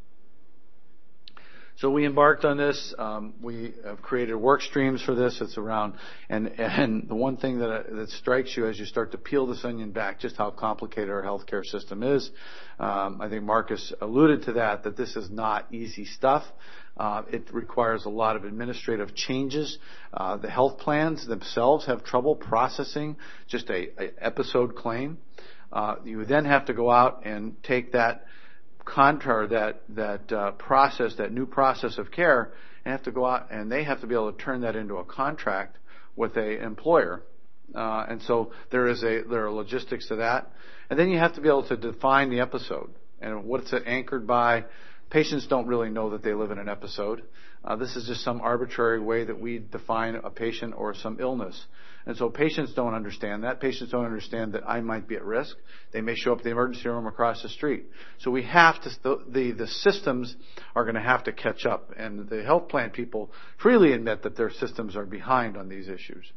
So we embarked on this. Um, we have created work streams for this. It's around, and and the one thing that that strikes you as you start to peel this onion back, just how complicated our healthcare system is. Um, I think Marcus alluded to that. That this is not easy stuff. Uh, it requires a lot of administrative changes. Uh, the health plans themselves have trouble processing just a, a episode claim. Uh, you then have to go out and take that. Contour that that uh, process, that new process of care, and have to go out and they have to be able to turn that into a contract with a employer. Uh, and so there is a there are logistics to that. And then you have to be able to define the episode and what's it anchored by. Patients don't really know that they live in an episode. Uh, this is just some arbitrary way that we define a patient or some illness. And so patients don't understand that. Patients don't understand that I might be at risk. They may show up at the emergency room across the street. So we have to, the, the, the systems are going to have to catch up. And the health plan people freely admit that their systems are behind on these issues.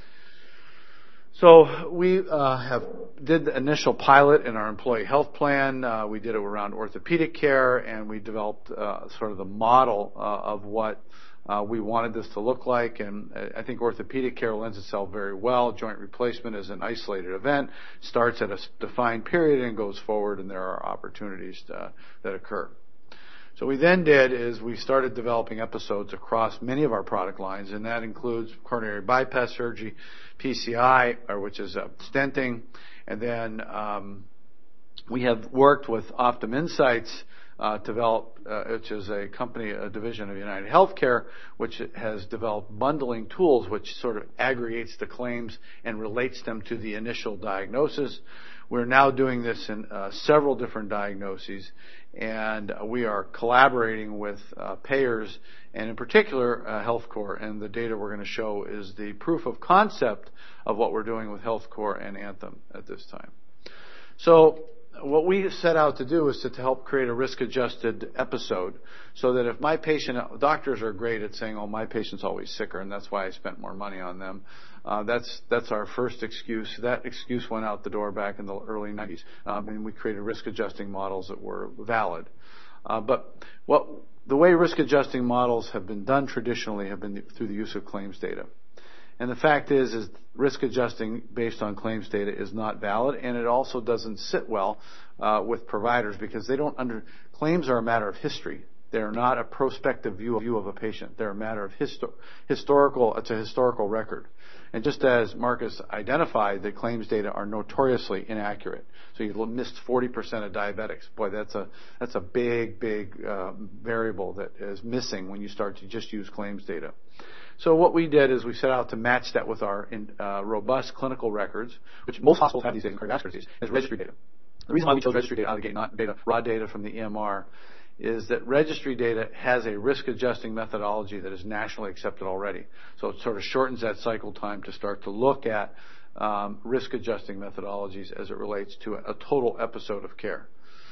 So we uh, have did the initial pilot in our employee health plan. Uh, we did it around orthopedic care, and we developed uh, sort of the model uh, of what uh, we wanted this to look like. And I think orthopedic care lends itself very well. Joint replacement is an isolated event, starts at a defined period and goes forward, and there are opportunities to, that occur. So what we then did is we started developing episodes across many of our product lines, and that includes coronary bypass surgery, P C I, or which is uh, stenting, and then um, we have worked with Optum Insights, uh, developed, uh, which is a company, a division of United Healthcare, which has developed bundling tools, which sort of aggregates the claims and relates them to the initial diagnosis. We're now doing this in uh, several different diagnoses, and we are collaborating with uh, payers, and in particular, uh, HealthCore. And the data we're going to show is the proof of concept of what we're doing with HealthCore and Anthem at this time. So what we set out to do is to, to help create a risk-adjusted episode so that if my patient, doctors are great at saying, oh, my patient's always sicker, and that's why I spent more money on them. Uh, that's that's our first excuse. That excuse went out the door back in the early nineties, um, and we created risk-adjusting models that were valid. Uh, but what the way risk-adjusting models have been done traditionally have been through the use of claims data. And the fact is, is risk adjusting based on claims data is not valid, and it also doesn't sit well uh, with providers because they don't under claims are a matter of history. They're not a prospective view of, view of a patient. They're a matter of histo- historical. It's a historical record. And just as Marcus identified, the claims data are notoriously inaccurate. So you missed forty percent of diabetics. Boy, that's a that's a big, big uh, variable that is missing when you start to just use claims data. So what we did is we set out to match that with our in, uh, robust clinical records, which most hospitals have these days in cardiovascular disease, as registry data. The reason why we chose registry data out of the gate, not data, raw data from the E M R, is that registry data has a risk-adjusting methodology that is nationally accepted already. So it sort of shortens that cycle time to start to look at um, risk-adjusting methodologies as it relates to a, a total episode of care.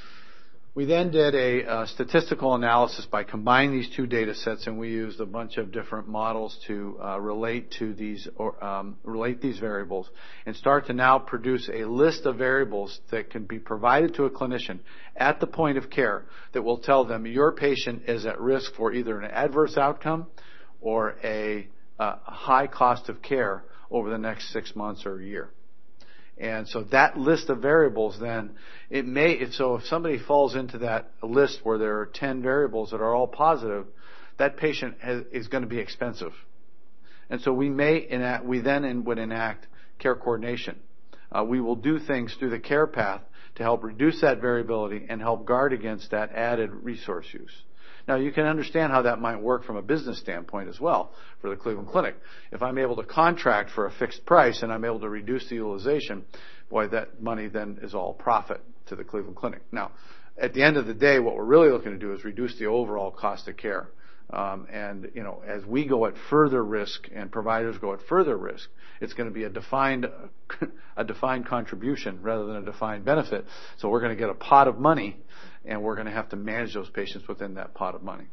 We then did a uh, statistical analysis by combining these two data sets, and we used a bunch of different models to uh, relate to these or um, relate these variables, and start to now produce a list of variables that can be provided to a clinician at the point of care that will tell them your patient is at risk for either an adverse outcome or a, uh, a high cost of care over the next six months or a year. And so that list of variables then, it may, if so if somebody falls into that list where there are ten variables that are all positive, that patient has, is going to be expensive. And so we may enact, we then in, would enact care coordination. Uh, we will do things through the care path to help reduce that variability and help guard against that added resource use. Now, you can understand how that might work from a business standpoint as well for the Cleveland Clinic. If I'm able to contract for a fixed price and I'm able to reduce the utilization, boy, that money then is all profit to the Cleveland Clinic. Now, at the end of the day, what we're really looking to do is reduce the overall cost of care. Um, and, you know, as we go at further risk and providers go at further risk, it's going to be a defined, a defined contribution rather than a defined benefit. So we're going to get a pot of money, and we're going to have to manage those patients within that pot of money.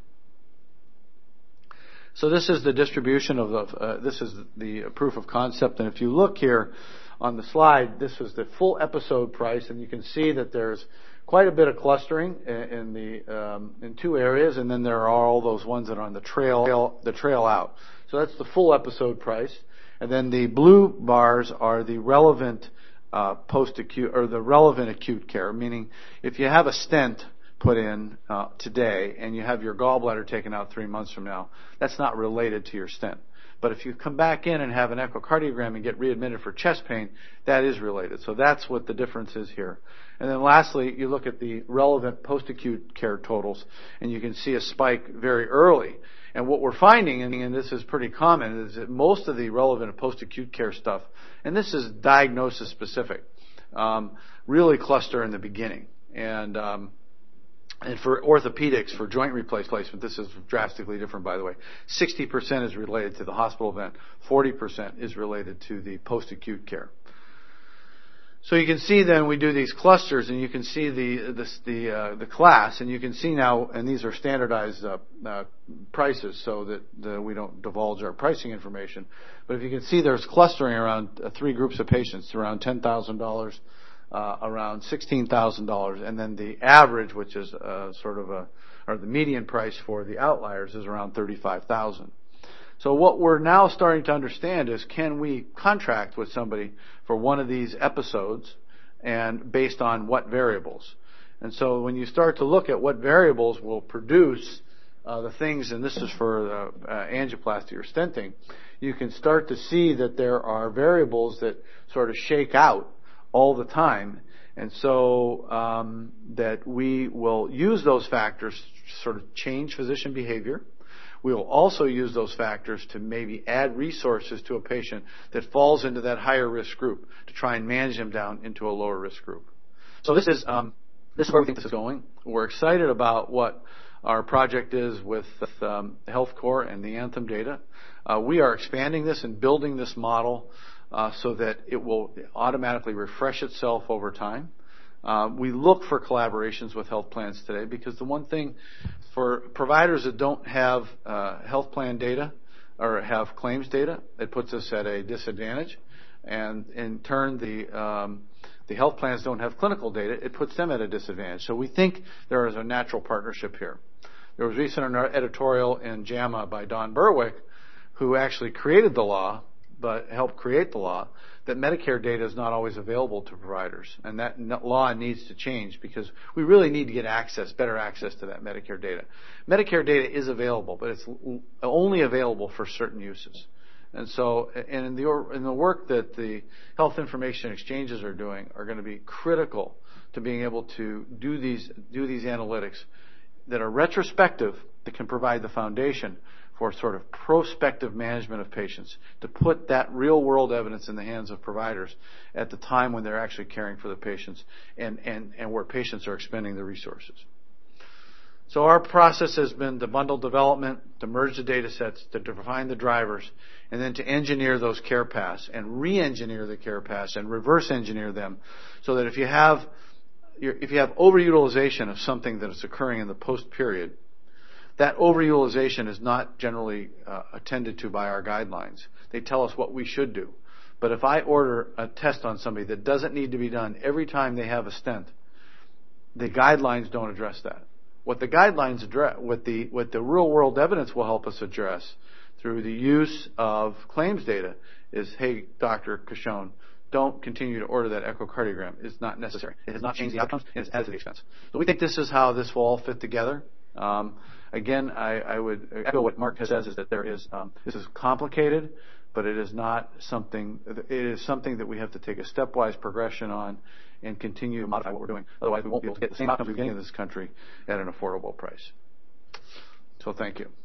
So this is the distribution of the, uh, this is the proof of concept. And if you look here on the slide, this is the full episode price, and you can see that there's quite a bit of clustering in, in the um, in two areas, and then there are all those ones that are on the trail, the trail out. So that's the full episode price, and then the blue bars are the relevant uh, post-acute or the relevant acute care. Meaning, if you have a stent put in uh, today and you have your gallbladder taken out three months from now, that's not related to your stent. But if you come back in and have an echocardiogram and get readmitted for chest pain, that is related. So that's what the difference is here. And then lastly, you look at the relevant post-acute care totals, and you can see a spike very early. And what we're finding, and this is pretty common, is that most of the relevant post-acute care stuff, and this is diagnosis specific, um, really cluster in the beginning. And um, and for orthopedics, for joint replacement, this is drastically different, by the way. sixty percent is related to the hospital event. forty percent is related to the post-acute care. So you can see then we do these clusters, and you can see the the the, uh, the class, and you can see now, and these are standardized uh, uh, prices, so that the, we don't divulge our pricing information. But if you can see, there's clustering around uh, three groups of patients, around ten thousand dollars, uh, around sixteen thousand dollars, and then the average, which is uh, sort of a, or the median price for the outliers, is around thirty-five thousand dollars. So what we're now starting to understand is, can we contract with somebody for one of these episodes, and based on what variables? And so when you start to look at what variables will produce uh, the things, and this is for uh, uh, angioplasty or stenting, you can start to see that there are variables that sort of shake out all the time. And so um, that we will use those factors to sort of change physician behavior. We will also use those factors to maybe add resources to a patient that falls into that higher risk group to try and manage them down into a lower risk group. So this is um, this is where we think this is going. We're excited about what our project is with um, HealthCore and the Anthem data. Uh, we are expanding this and building this model uh, so that it will automatically refresh itself over time. Uh, we look for collaborations with health plans today, because the one thing for providers that don't have uh, health plan data or have claims data, it puts us at a disadvantage. And in turn, the um, the health plans don't have clinical data, it puts them at a disadvantage. So we think there is a natural partnership here. There was recent an editorial in JAMA by Don Berwick, who actually created the law, but helped create the law, that Medicare data is not always available to providers. And that law needs to change, because we really need to get access, better access to that Medicare data. Medicare data is available, but it's only available for certain uses. And so, and in the, in the work that the health information exchanges are doing are going to be critical to being able to do these, do these analytics that are retrospective, that can provide the foundation for sort of prospective management of patients, to put that real-world evidence in the hands of providers at the time when they're actually caring for the patients, and, and, and where patients are expending the resources. So our process has been to bundle development, to merge the data sets, to define the drivers, and then to engineer those care paths and re-engineer the care paths and reverse engineer them, so that if you have if you have overutilization of something that is occurring in the post period, that overutilization is not generally uh, attended to by our guidelines. They tell us what we should do. But if I order a test on somebody that doesn't need to be done every time they have a stent, the guidelines don't address that. What the guidelines address, what the what the real world evidence will help us address through the use of claims data is, hey, Doctor Cashone, don't continue to order that echocardiogram. It's not necessary. It has not changed the outcomes, and it's added to the expense. So we think this is how this will all fit together. Um, again, I, I would echo what Mark says, is that there is um, this is complicated, but it is not something. It is something that we have to take a stepwise progression on and continue to modify what we're doing. Otherwise, we won't be able to get the same outcomes we're getting in this country at an affordable price. So, thank you.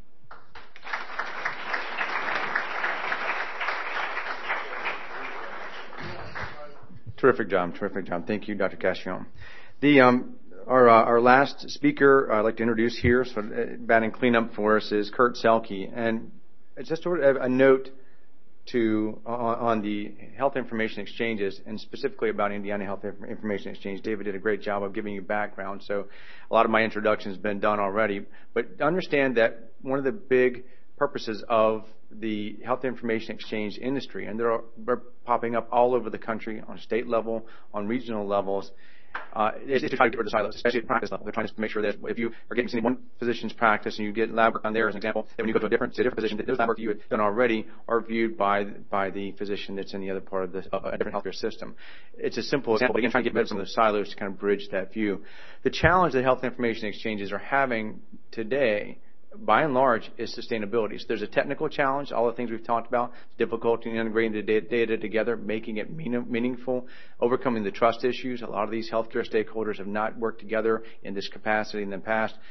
Terrific job, terrific job. Thank you, Doctor Cashone. The um, our uh, our last speaker I'd like to introduce here, so uh, batting cleanup for us, is Kurt Selke, and it's just sort of a note to on, on the health information exchanges, and specifically about Indiana Health Information Exchange. David did a great job of giving you background, so a lot of my introduction has been done already. But understand that one of the big purposes of the health information exchange industry, and they're, they're popping up all over the country on state level, on regional levels, uh, is to try to get rid of silos, especially at the practice level. They're trying to make sure that if you are getting seen in one physician's practice and you get lab work on there as an example, then when you go to a different, to a different physician, that those lab work you had done already are viewed by by the physician that's in the other part of the, uh, a different healthcare system. It's a simple example, but again, trying to get rid of some of those silos to kind of bridge that view. The challenge that health information exchanges are having today, by and large, is sustainability. So there's a technical challenge, all the things we've talked about, difficulty in integrating the data together, making it meaningful, overcoming the trust issues. A lot of these healthcare stakeholders have not worked together in this capacity in the past.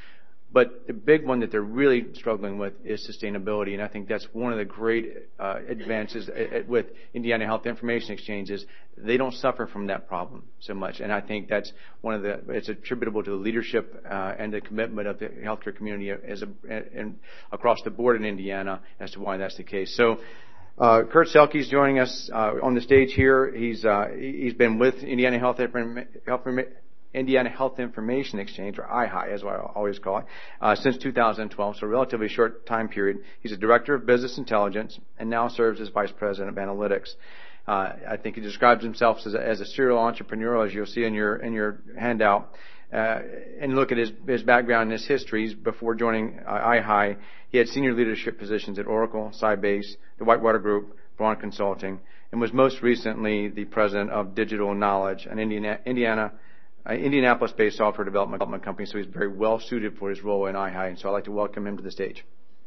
But the big one that they're really struggling with is sustainability, and I think that's one of the great uh, advances with Indiana Health Information Exchange is they don't suffer from that problem so much, and I think that's one of the it's attributable to the leadership uh, and the commitment of the healthcare community as a, and across the board in Indiana as to why that's the case. So. Uh, Kurt Selke is joining us uh, on the stage here. He's uh, he's been with Indiana Health Health Indiana Health Information Exchange, or I H I, as I always call it, uh, since two thousand twelve, so a relatively short time period. He's a director of business intelligence and now serves as vice president of analytics. Uh, I think he describes himself as a, as a serial entrepreneur, as you'll see in your in your handout. Uh, and look at his, his background and his histories. Before joining uh, I H I, he had senior leadership positions at Oracle, Sybase, the Whitewater Group, Braun Consulting, and was most recently the president of Digital Knowledge, an Indiana, Indiana uh, Indianapolis-based software development company. So he's very well suited for his role in I H I. And so I'd like to welcome him to the stage.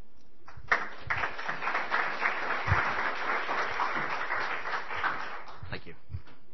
Thank you.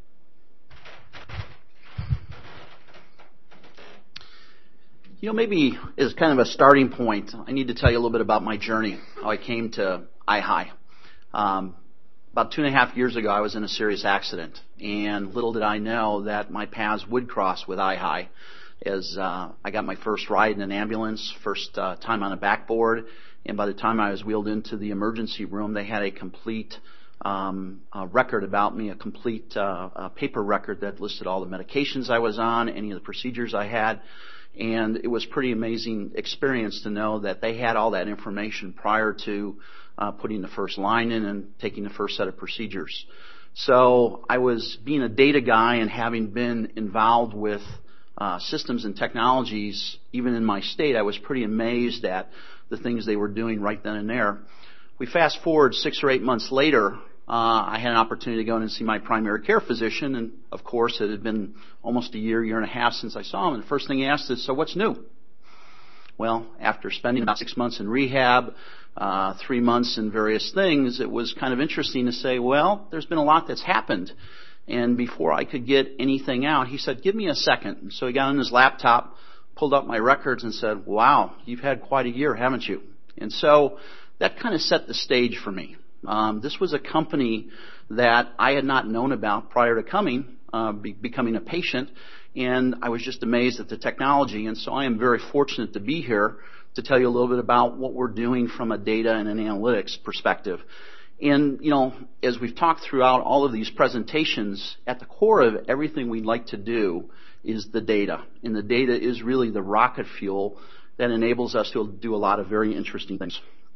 You know, maybe as kind of a starting point, I need to tell you a little bit about my journey, how I came to I H I. Um, about two and a half years ago, I was in a serious accident, and little did I know that my paths would cross with I H I as uh, I got my first ride in an ambulance, first uh, time on a backboard, and by the time I was wheeled into the emergency room, they had a complete um, uh, record about me, a complete uh, uh, paper record that listed all the medications I was on, any of the procedures I had. And it was pretty amazing experience to know that they had all that information prior to uh, putting the first line in and taking the first set of procedures. So I was being a data guy and having been involved with uh, systems and technologies, even in my state, I was pretty amazed at the things they were doing right then and there. We fast forward six or eight months later. Uh, I had an opportunity to go in and see my primary care physician, and of course it had been almost a year, year and a half since I saw him, and the first thing he asked is, so what's new? Well, after spending about six months in rehab, uh, three months in various things, it was kind of interesting to say, well, there's been a lot that's happened. And before I could get anything out, he said, give me a second. And so he got on his laptop, pulled up my records and said, wow, you've had quite a year, haven't you? And so that kind of set the stage for me. Um, this was a company that I had not known about prior to coming, uh, be, becoming a patient, and I was just amazed at the technology. And so I am very fortunate to be here to tell you a little bit about what we're doing from a data and an analytics perspective. And, you know, as we've talked throughout all of these presentations, at the core of everything we'd like to do is the data. And the data is really the rocket fuel that enables us to do a lot of very interesting things.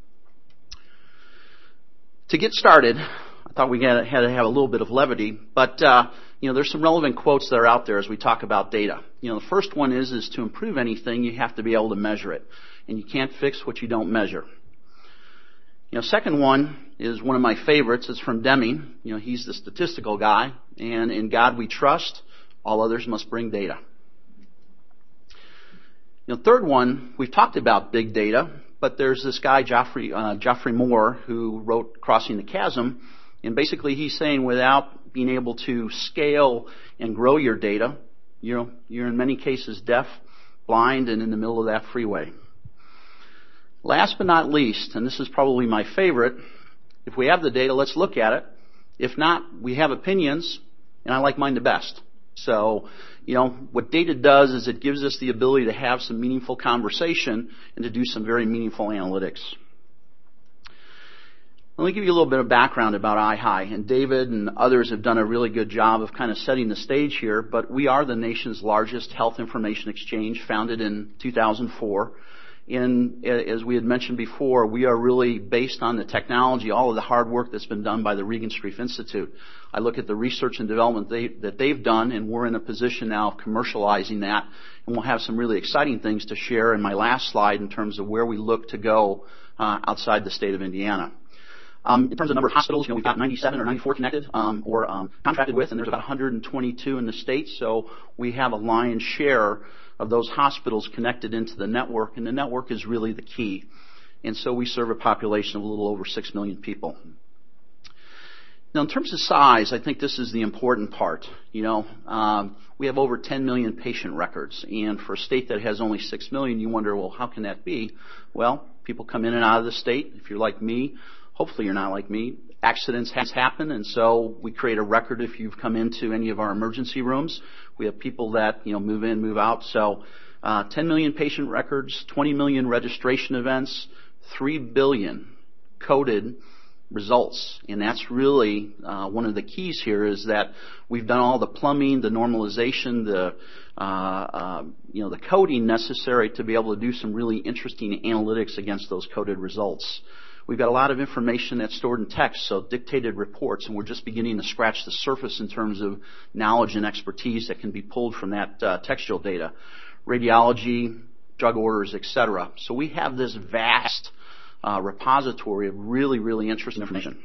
To get started, I thought we had to have a little bit of levity, but uh, you know, there's some relevant quotes that are out there as we talk about data. You know, the first one is, is to improve anything, you have to be able to measure it, and you can't fix what you don't measure. You know, second one is one of my favorites. It's from Deming. You know, he's the statistical guy, and in God we trust. All others must bring data. You know, third one, we've talked about big data. But there's this guy, Geoffrey, uh, Geoffrey Moore, who wrote Crossing the Chasm. And basically he's saying without being able to scale and grow your data, you know, you're in many cases deaf, blind, and in the middle of that freeway. Last but not least, and this is probably my favorite, if we have the data, let's look at it. If not, we have opinions, and I like mine the best. So, you know, what data does is it gives us the ability to have some meaningful conversation and to do some very meaningful analytics. Let me give you a little bit of background about I H I, and David and others have done a really good job of kind of setting the stage here, but we are the nation's largest health information exchange, founded in two thousand four. And as we had mentioned before, we are really based on the technology, all of the hard work that's been done by the Regenstrief Institute. I look at the research and development they, that they've done, and we're in a position now of commercializing that. And we'll have some really exciting things to share in my last slide in terms of where we look to go uh, outside the state of Indiana. Um, in terms of number of hospitals, you know, we've got ninety-seven or ninety-four connected um, or um, contracted with, and there's about one hundred twenty-two in the state. So we have a lion's share of those hospitals connected into the network, and the network is really the key. And so we serve a population of a little over six million people. Now, in terms of size, I think this is the important part. You know, um, we have over ten million patient records, and for a state that has only six million, you wonder, well, how can that be? Well, people come in and out of the state. If you're like me, hopefully you're not like me, accidents has happen, and so we create a record if you've come into any of our emergency rooms. We have people that, you know, move in, move out. So uh, ten million patient records, twenty million registration events, three billion coded results. And that's really uh, one of the keys here, is that we've done all the plumbing, the normalization, the uh, uh, you know the coding necessary to be able to do some really interesting analytics against those coded results. We've got a lot of information that's stored in text, so dictated reports, and we're just beginning to scratch the surface in terms of knowledge and expertise that can be pulled from that uh, textual data. Radiology, drug orders, et cetera. So we have this vast Uh, repository of really, really interesting information.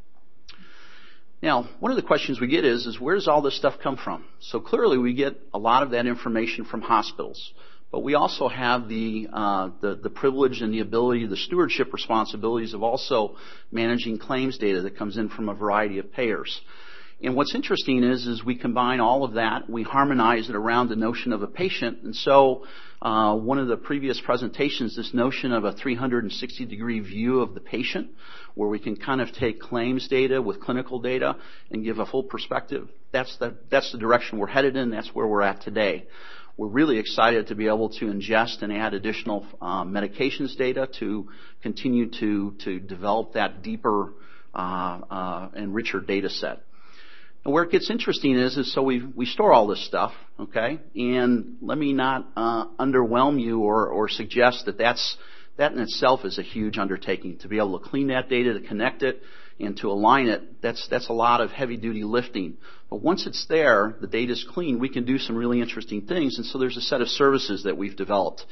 Now, one of the questions we get is, is where does all this stuff come from? So clearly we get a lot of that information from hospitals, but we also have the, uh, the, the privilege and the ability, the stewardship responsibilities of also managing claims data that comes in from a variety of payers. And what's interesting is, is we combine all of that, we harmonize it around the notion of a patient, and so uh, one of the previous presentations, this notion of a three hundred sixty degree view of the patient, where we can kind of take claims data with clinical data and give a full perspective. That's the, that's the direction we're headed in, that's where we're at today. We're really excited to be able to ingest and add additional uh, medications data to continue to, to develop that deeper uh, uh, and richer data set. And where it gets interesting is, is so we we store all this stuff, okay? And let me not uh, underwhelm you or, or suggest that that's, that in itself is a huge undertaking. To be able to clean that data, to connect it, and to align it, that's that's a lot of heavy-duty lifting. But once it's there, the data's clean, we can do some really interesting things. And so there's a set of services that we've developed.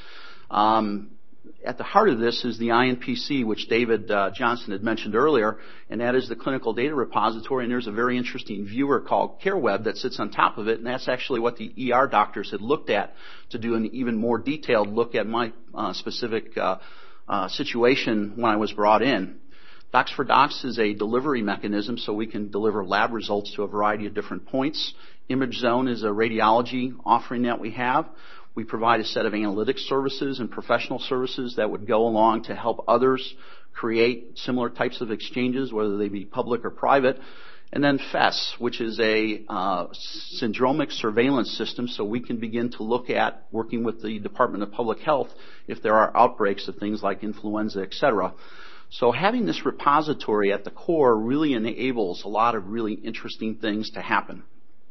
Um, At the heart of this is the I N P C, which David uh, Johnson had mentioned earlier, and that is the Clinical Data Repository, and there's a very interesting viewer called CareWeb that sits on top of it, and that's actually what the E R doctors had looked at to do an even more detailed look at my uh, specific uh, uh, situation when I was brought in. Docs for Docs is a delivery mechanism, so we can deliver lab results to a variety of different points. Image Zone is a radiology offering that we have. We provide a set of analytics services and professional services that would go along to help others create similar types of exchanges, whether they be public or private. And then F E S, which is a uh, syndromic surveillance system, so we can begin to look at, working with the Department of Public Health, if there are outbreaks of things like influenza, et cetera. So having this repository at the core really enables a lot of really interesting things to happen.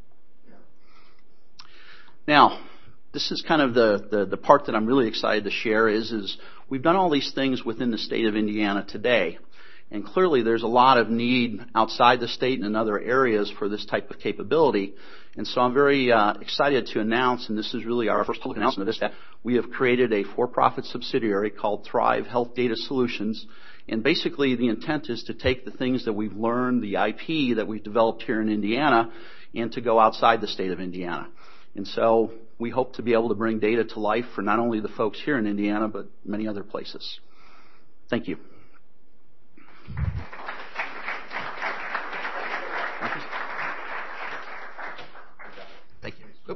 Now, this is kind of the, the, the part that I'm really excited to share is, is we've done all these things within the state of Indiana today. And clearly there's a lot of need outside the state and in other areas for this type of capability. And so I'm very uh, excited to announce, and this is really our first public announcement of this, that we have created a for-profit subsidiary called Thrive Health Data Solutions. And basically the intent is to take the things that we've learned, the I P that we've developed here in Indiana, and to go outside the state of Indiana. And so we hope to be able to bring data to life for not only the folks here in Indiana, but many other places. Thank you. Thank you. Oop.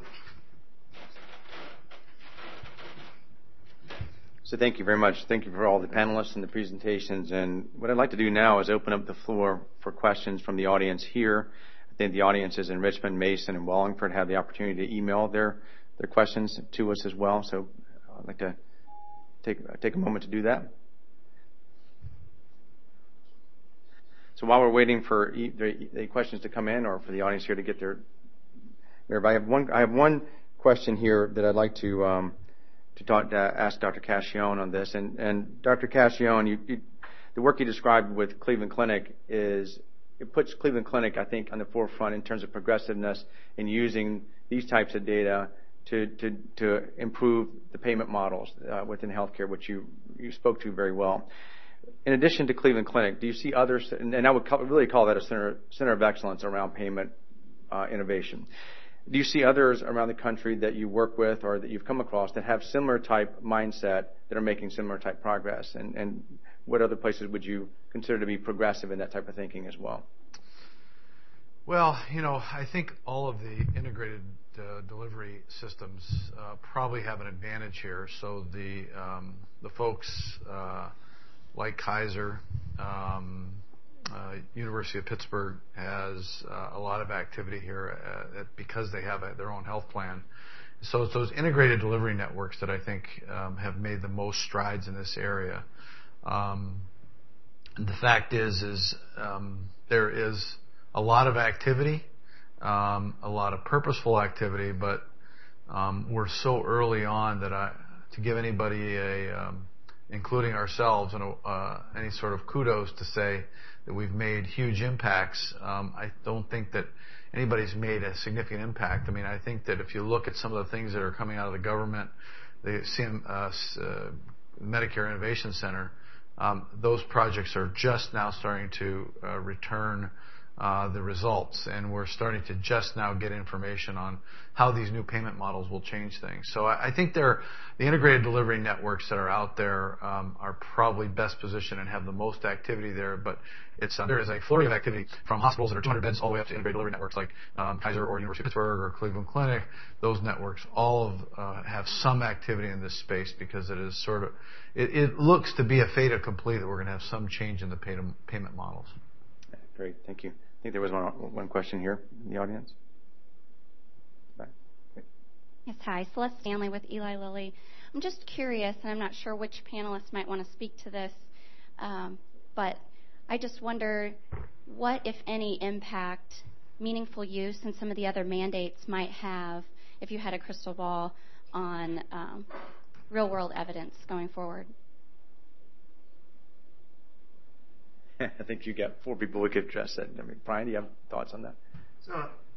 So thank you very much. Thank you for all the panelists and the presentations. And what I'd like to do now is open up the floor for questions from the audience here. I think the audiences in Richmond, Mason, and Wallingford have the opportunity to email their, their questions to us as well. So I'd like to take, take a moment to do that. So while we're waiting for the, the questions to come in, or for the audience here to get their, I have one, I have one question here that I'd like to, um, to, talk, to ask Doctor Cascione on this. And, and Doctor Cascione, you, you, the work you described with Cleveland Clinic is, it puts Cleveland Clinic, I think, on the forefront in terms of progressiveness in using these types of data to, to, to improve the payment models uh, within healthcare, which you, you spoke to very well. In addition to Cleveland Clinic, do you see others, and, and I would call, really call that a center, center of excellence around payment uh, innovation. Do you see others around the country that you work with or that you've come across that have similar type mindset that are making similar type progress? And, and what other places would you consider to be progressive in that type of thinking as well? Well, you know, I think all of the integrated uh, delivery systems uh, probably have an advantage here. So the um, the folks uh, like Kaiser, um, uh, University of Pittsburgh has uh, a lot of activity here uh, because they have a, their own health plan. So it's those integrated delivery networks that I think um, have made the most strides in this area. Um, the fact is, is um, there is a lot of activity, um, a lot of purposeful activity, but um, we're so early on that I, to give anybody a, um, including ourselves, and uh, any sort of kudos to say that we've made huge impacts. Um, I don't think that anybody's made a significant impact. I mean, I think that if you look at some of the things that are coming out of the government, the C M, uh, uh, Medicare Innovation Center, um, those projects are just now starting to uh, return Uh, the results, and we're starting to just now get information on how these new payment models will change things. So I, I think they're, the integrated delivery networks that are out there um, are probably best positioned and have the most activity there, but it's, uh, there is a flurry of activity from hospitals that are two hundred beds all the way up to integrated delivery networks like um, Kaiser or University of Pittsburgh or Cleveland Clinic. Those networks all of, uh, have some activity in this space because it is sort of, it, it looks to be a fait accompli that we're going to have some change in the pay to, payment models. Great, thank you. I think there was one, one question here in the audience. Yes, hi. Celeste Stanley with Eli Lilly. I'm just curious, and I'm not sure which panelists might want to speak to this, um, but I just wonder what, if any, impact meaningful use and some of the other mandates might have, if you had a crystal ball, on um, real-world evidence going forward. I think you got four people who could address that. I mean, Brian, do you have thoughts on that? So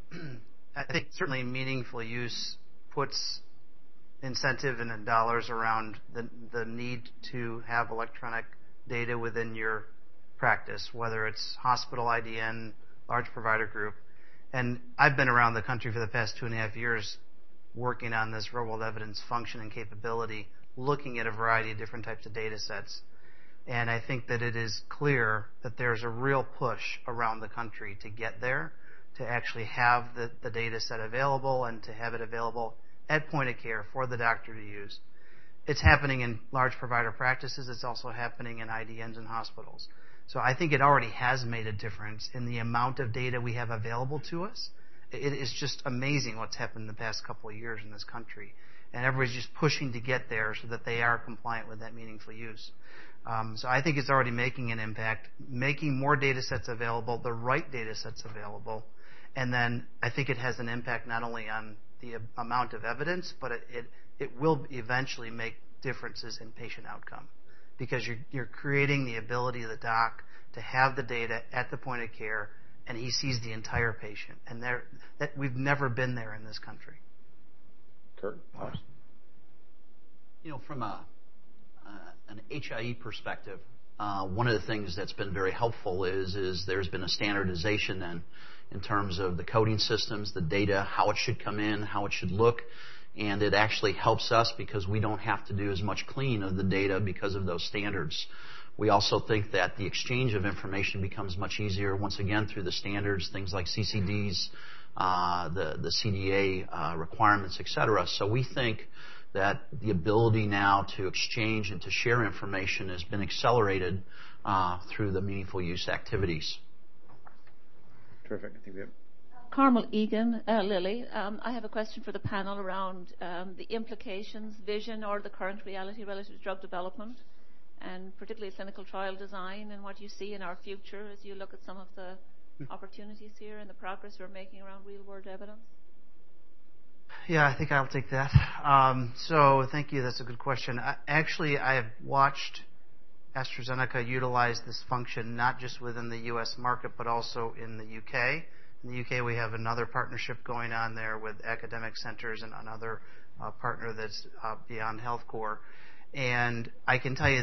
I think certainly meaningful use puts incentive and dollars around the, the need to have electronic data within your practice, whether it's hospital, I D N, large provider group. And I've been around the country for the past two and a half years working on this real-world evidence function and capability, looking at a variety of different types of data sets. And I think that it is clear that there's a real push around the country to get there, to actually have the, the data set available and to have it available at point of care for the doctor to use. It's happening in large provider practices. It's also happening in I D Ns and hospitals. So I think it already has made a difference in the amount of data we have available to us. It is just amazing what's happened in the past couple of years in this country. And everybody's just pushing to get there so that they are compliant with that meaningful use. Um, so I think it's already making an impact, making more data sets available, the right data sets available, and then I think it has an impact not only on the amount of evidence, but it, it, it will eventually make differences in patient outcome because you're, you're creating the ability of the doc to have the data at the point of care, and he sees the entire patient. And there, that we've never been there in this country. Kurt? You know, from a Uh, an H I E perspective, uh, one of the things that's been very helpful is is there's been a standardization then in terms of the coding systems, the data, how it should come in, how it should look, and it actually helps us because we don't have to do as much cleaning of the data because of those standards. We also think that the exchange of information becomes much easier once again through the standards, things like C C Ds, uh, the the C D A uh, requirements, et cetera. So we think that the ability now to exchange and to share information has been accelerated uh, through the meaningful use activities. Terrific. I think we have... Carmel Egan, uh, Lilly. Um, I have a question for the panel around um, the implications, vision, or the current reality related to drug development, and particularly clinical trial design, and what you see in our future as you look at some of the opportunities here and the progress we're making around real-world evidence. Yeah, I think I'll take that. Um, so thank you. That's a good question. I, actually, I have watched AstraZeneca utilize this function not just within the U S market, but also in the U K. In the U K, we have another partnership going on there with academic centers and another uh, partner that's uh, beyond HealthCore. And I can tell you that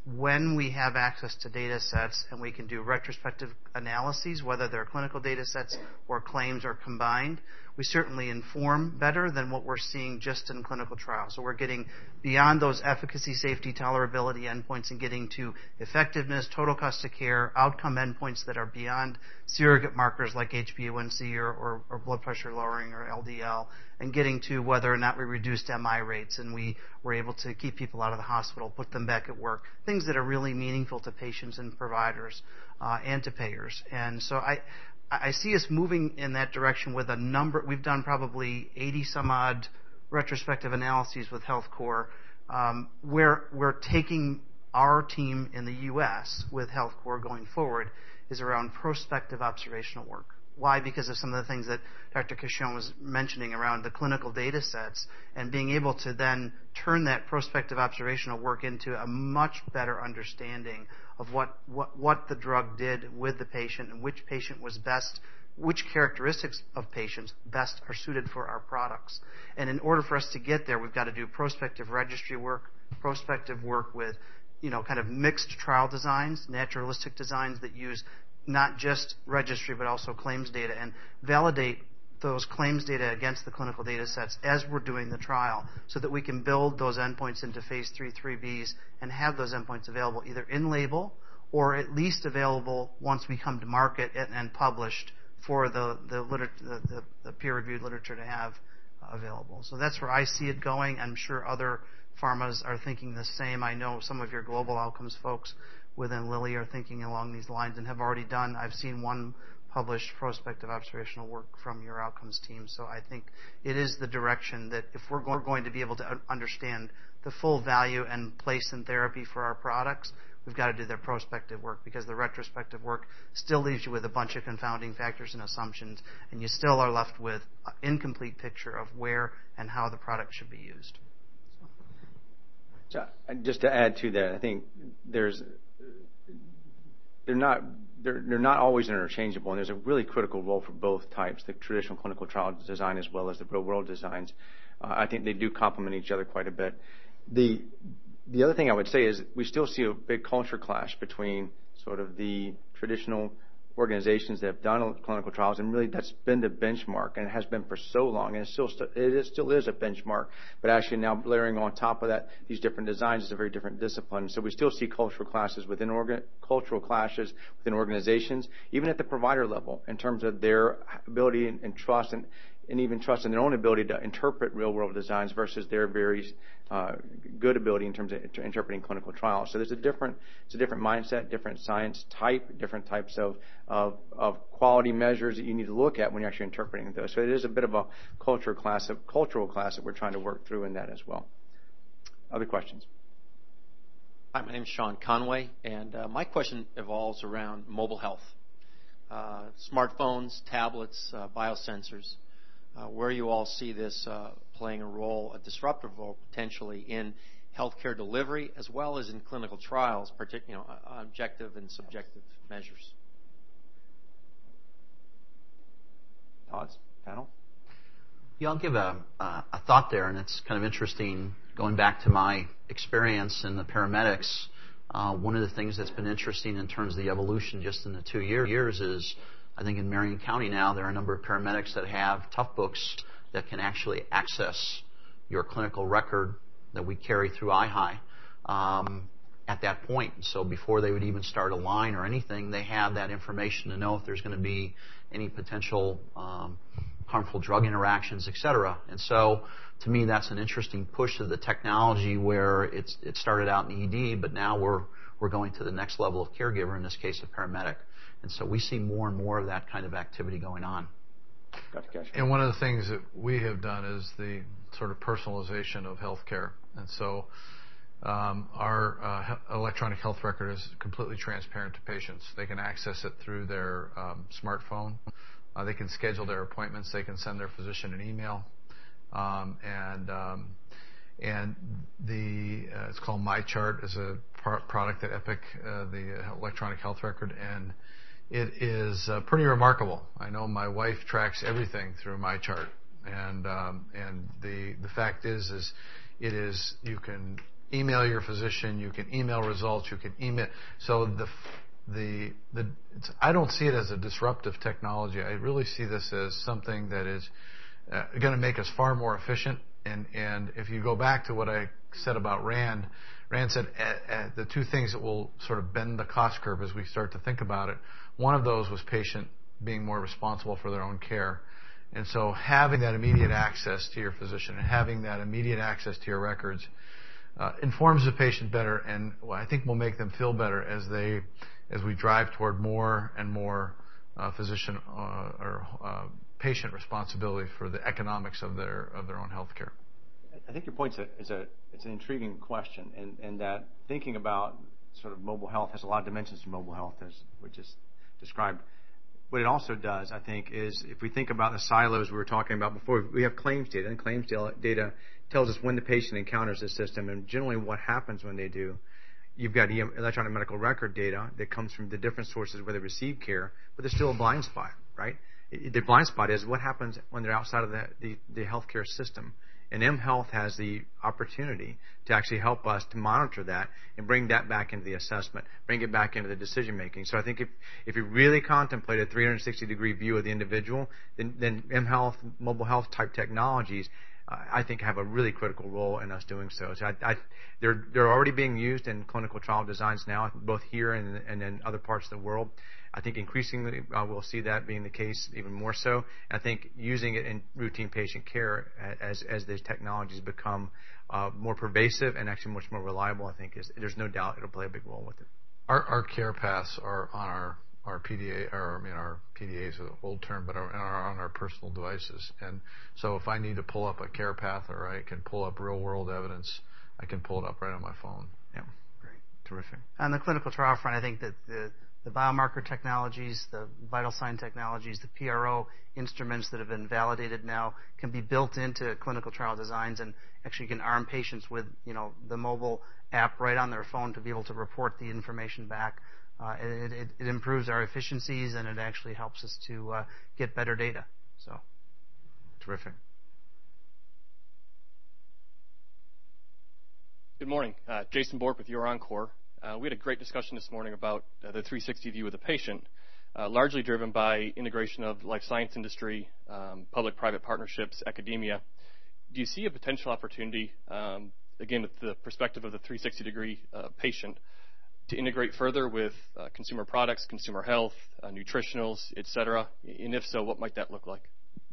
when we have access to data sets and we can do retrospective analyses, whether they're clinical data sets or claims or combined, we certainly inform better than what we're seeing just in clinical trials. So we're getting beyond those efficacy, safety, tolerability endpoints and getting to effectiveness, total cost of care, outcome endpoints that are beyond surrogate markers like H b A one C or, or, or blood pressure lowering or L D L, and getting to whether or not we reduced M I rates and we were able to keep people out of the hospital, put them back at work, things that are really meaningful to patients and providers uh, and to payers. And so I, I see us moving in that direction with a number. We've done probably eighty some odd retrospective analyses with HealthCore, um, where we're taking our team in the U S with HealthCore going forward is around prospective observational work. Why? Because of some of the things that Doctor Cachon was mentioning around the clinical data sets and being able to then turn that prospective observational work into a much better understanding of what, what, what the drug did with the patient and which patient was best, which characteristics of patients best are suited for our products. And in order for us to get there, we've got to do prospective registry work, prospective work with, you know, kind of mixed trial designs, naturalistic designs that use not just registry but also claims data and validate those claims data against the clinical data sets as we're doing the trial so that we can build those endpoints into phase three, three Bs and have those endpoints available either in label or at least available once we come to market and, and published for the, the, liter- the, the, the peer-reviewed literature to have uh, available. So that's where I see it going. I'm sure other pharmas are thinking the same. I know some of your global outcomes folks within Lilly are thinking along these lines and have already done. I've seen one published prospective observational work from your outcomes team. So I think it is the direction that if we're going to be able to understand the full value and place in therapy for our products, we've got to do the prospective work because the retrospective work still leaves you with a bunch of confounding factors and assumptions, and you still are left with an incomplete picture of where and how the product should be used. So, just to add to that, I think there's they're not they're, they're not always interchangeable, and there's a really critical role for both types, the traditional clinical trial design as well as the real-world designs. Uh, I think they do complement each other quite a bit. The the other thing I would say is we still see a big culture clash between sort of the traditional organizations that have done clinical trials, and really that's been the benchmark, and it has been for so long, and it still it is, still is a benchmark. But actually now layering on top of that these different designs is a very different discipline. So we still see cultural clashes within organ, cultural clashes within organizations, even at the provider level, in terms of their ability and, and trust and. and even trust in their own ability to interpret real-world designs versus their very uh, good ability in terms of inter- interpreting clinical trials. So there's a different, it's a different mindset, different science type, different types of, of, of quality measures that you need to look at when you're actually interpreting those. So it is a bit of a cultural class, of, cultural class that we're trying to work through in that as well. Other questions? Hi, my name is Sean Conway, and uh, my question evolves around mobile health, uh, smartphones, tablets, uh, biosensors. Uh, where you all see this uh, playing a role, a disruptive role potentially in healthcare delivery as well as in clinical trials, particularly, you know, objective and subjective measures. Thoughts, panel? Yeah, I'll give a, uh, a thought there, and it's kind of interesting. Going back to my experience in the paramedics, uh, one of the things that's been interesting in terms of the evolution just in the two year, years is I think in Marion County now there are a number of paramedics that have tough books that can actually access your clinical record that we carry through I H I um, at that point. So before they would even start a line or anything, they have that information to know if there's going to be any potential um, harmful drug interactions, et cetera. And so to me that's an interesting push of the technology where it's, it started out in E D, but now we're, we're going to the next level of caregiver, in this case a paramedic. And so we see more and more of that kind of activity going on. And one of the things that we have done is the sort of personalization of healthcare. And so um, our uh, electronic health record is completely transparent to patients. They can access it through their um, smartphone. Uh, they can schedule their appointments. They can send their physician an email. Um, and um, and the uh, it's called MyChart, is a par- product that Epic, uh, the electronic health record, and it is uh, pretty remarkable. I know my wife tracks everything through MyChart, and um, and the the fact is is it is you can email your physician, you can email results, you can email. So the the the it's, I don't see it as a disruptive technology. I really see this as something that is uh, going to make us far more efficient. And and if you go back to what I said about Rand, Rand said uh, uh, the two things that will sort of bend the cost curve as we start to think about it. One of those was patient being more responsible for their own care. And so having that immediate access to your physician and having that immediate access to your records uh, informs the patient better, and well, I think will make them feel better as they, as we drive toward more and more uh, physician uh, or uh, patient responsibility for the economics of their of their own health care. I think your point is a it's an intriguing question, and, and that thinking about sort of mobile health has a lot of dimensions to mobile health, as we just described. What it also does, I think, is if we think about the silos we were talking about before, we have claims data, and claims data tells us when the patient encounters the system and generally what happens when they do. You've got electronic medical record data that comes from the different sources where they receive care, but there's still a blind spot, right? The blind spot is what happens when they're outside of the, the, the healthcare system. And mHealth has the opportunity to actually help us to monitor that and bring that back into the assessment, bring it back into the decision making. So I think if, if you really contemplate a three hundred sixty degree view of the individual, then, then mHealth, mobile health type technologies, uh, I think have a really critical role in us doing so. So I, I, they're, they're already being used in clinical trial designs now, both here and, and in other parts of the world. I think increasingly uh, we'll see that being the case even more so. I think using it in routine patient care as as these technologies become uh, more pervasive and actually much more reliable, I think is there's no doubt it'll play a big role with it. Our, our care paths are on our our P D A, or I mean our P D A is an old term, but are, are on our personal devices. And so if I need to pull up a care path or I can pull up real world evidence, I can pull it up right on my phone. Yeah, great, terrific. On the clinical trial front, I think that the The biomarker technologies, the vital sign technologies, the P R O instruments that have been validated now can be built into clinical trial designs, and actually can arm patients with, you know, the mobile app right on their phone to be able to report the information back. Uh, it, it, it improves our efficiencies, and it actually helps us to uh, get better data. So, terrific. Good morning, uh, Jason Bork with Your Encore. Uh, we had a great discussion this morning about uh, the three sixty view of the patient, uh, largely driven by integration of life science industry, um, public-private partnerships, academia. Do you see a potential opportunity, um, again, with the perspective of the three sixty degree uh, patient, to integrate further with uh, consumer products, consumer health, uh, nutritionals, et cetera? And if so, what might that look like?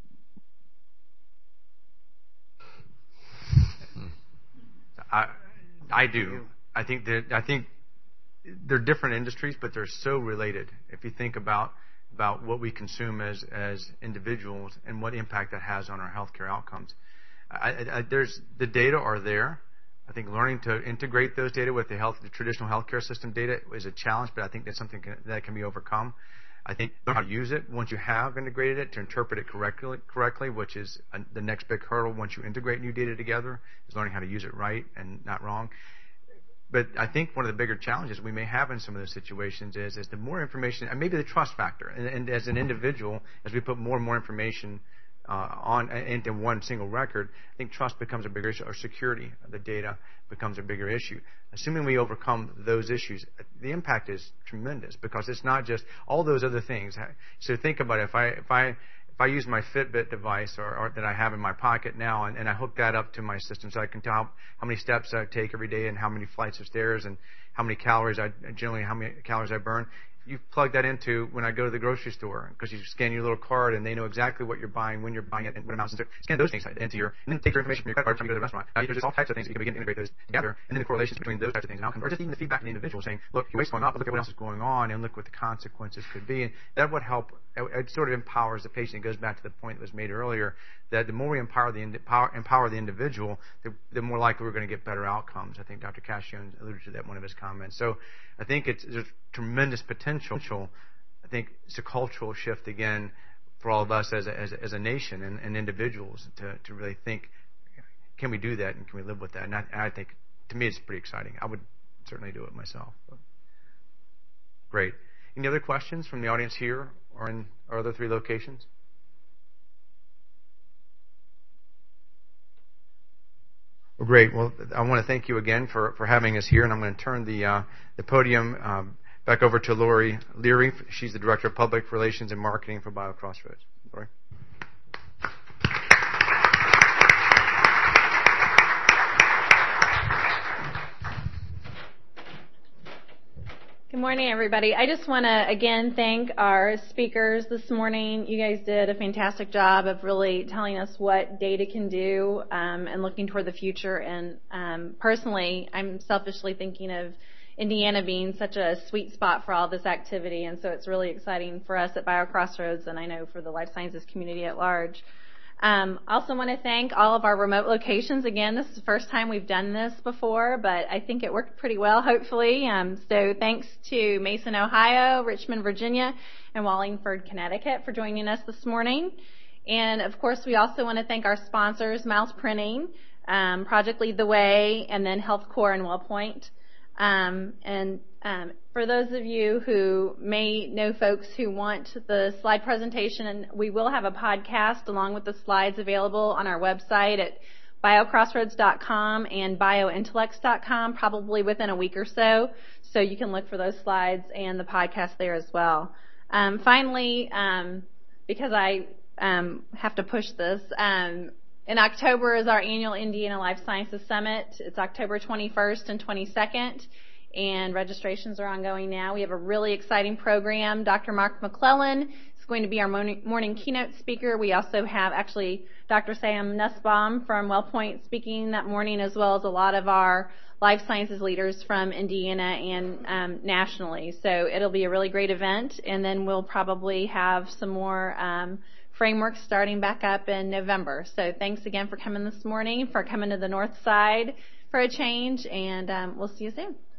I, I do. I think that I think they're different industries, but they're so related. If you think about about what we consume as as individuals and what impact that has on our healthcare outcomes, I, I, there's the data are there. I think learning to integrate those data with the health, the traditional healthcare system data is a challenge, but I think that's something can, that can be overcome. I think learn how to use it once you have integrated it to interpret it correctly, correctly, which is a, the next big hurdle once you integrate new data together, is learning how to use it right and not wrong. But I think one of the bigger challenges we may have in some of those situations is, is the more information, and maybe the trust factor. And, and as an individual, as we put more and more information uh, on into one single record, I think trust becomes a bigger issue, or security of the data becomes a bigger issue. Assuming we overcome those issues, the impact is tremendous, because it's not just all those other things. So think about it. If I if I If I use my Fitbit device or, or that I have in my pocket now, and, and I hook that up to my system, so I can tell how many steps I take every day and how many flights of stairs and how many calories I generally how many calories I burn. You plug that into when I go to the grocery store, because you scan your little card and they know exactly what you're buying, when you're buying it, and what amounts to. Scan those things into your, and then take your information from your credit card when you go to the restaurant. Uh, there's just all types of things that you can begin to integrate those together, and then the correlations between those types of things and outcomes, or just even the feedback from the individual saying, look, your weight's going up, but look at what else is going on, and look what the consequences could be. And that would help. It sort of empowers the patient. It goes back to the point that was made earlier, that the more we empower the empower, empower the individual, the, the more likely we're going to get better outcomes. I think Doctor Cascione alluded to that in one of his comments. So I think it's there's tremendous potential. I think it's a cultural shift again for all of us as a, as a, as a nation and, and individuals to, to really think, can we do that and can we live with that? And I, and I think, to me, it's pretty exciting. I would certainly do it myself. But. Great. Any other questions from the audience here or in our other three locations? Well, great. Well, I want to thank you again for, for having us here, and I'm going to turn the uh, the podium um, back over to Lori Leary. She's the Director of Public Relations and Marketing for BioCrossroads. Lori. Good morning, everybody. I just want to, again, thank our speakers this morning. You guys did a fantastic job of really telling us what data can do um, and looking toward the future. And um, personally, I'm selfishly thinking of Indiana being such a sweet spot for all this activity, and so it's really exciting for us at BioCrossroads, and I know for the life sciences community at large. Um, I also want to thank all of our remote locations. Again, this is the first time we've done this before, but I think it worked pretty well, hopefully. Um, so thanks to Mason, Ohio, Richmond, Virginia, and Wallingford, Connecticut for joining us this morning. And, of course, we also want to thank our sponsors, Mouse Printing, um, Project Lead the Way, and then HealthCore and WellPoint. Um, and um, for those of you who may know folks who want the slide presentation, and we will have a podcast along with the slides available on our website at biocrossroads dot com and biointellects dot com probably within a week or so. So you can look for those slides and the podcast there as well. Um, finally, um, because I um, have to push this, um, in October is our annual Indiana Life Sciences Summit. It's October twenty-first and twenty-second, and registrations are ongoing now. We have a really exciting program. Doctor Mark McClellan is going to be our morning, morning keynote speaker. We also have actually Doctor Sam Nussbaum from WellPoint speaking that morning, as well as a lot of our life sciences leaders from Indiana and um, nationally. So it'll be a really great event, and then we'll probably have some more um, framework starting back up in November. So thanks again for coming this morning, for coming to the north side for a change, and um, we'll see you soon.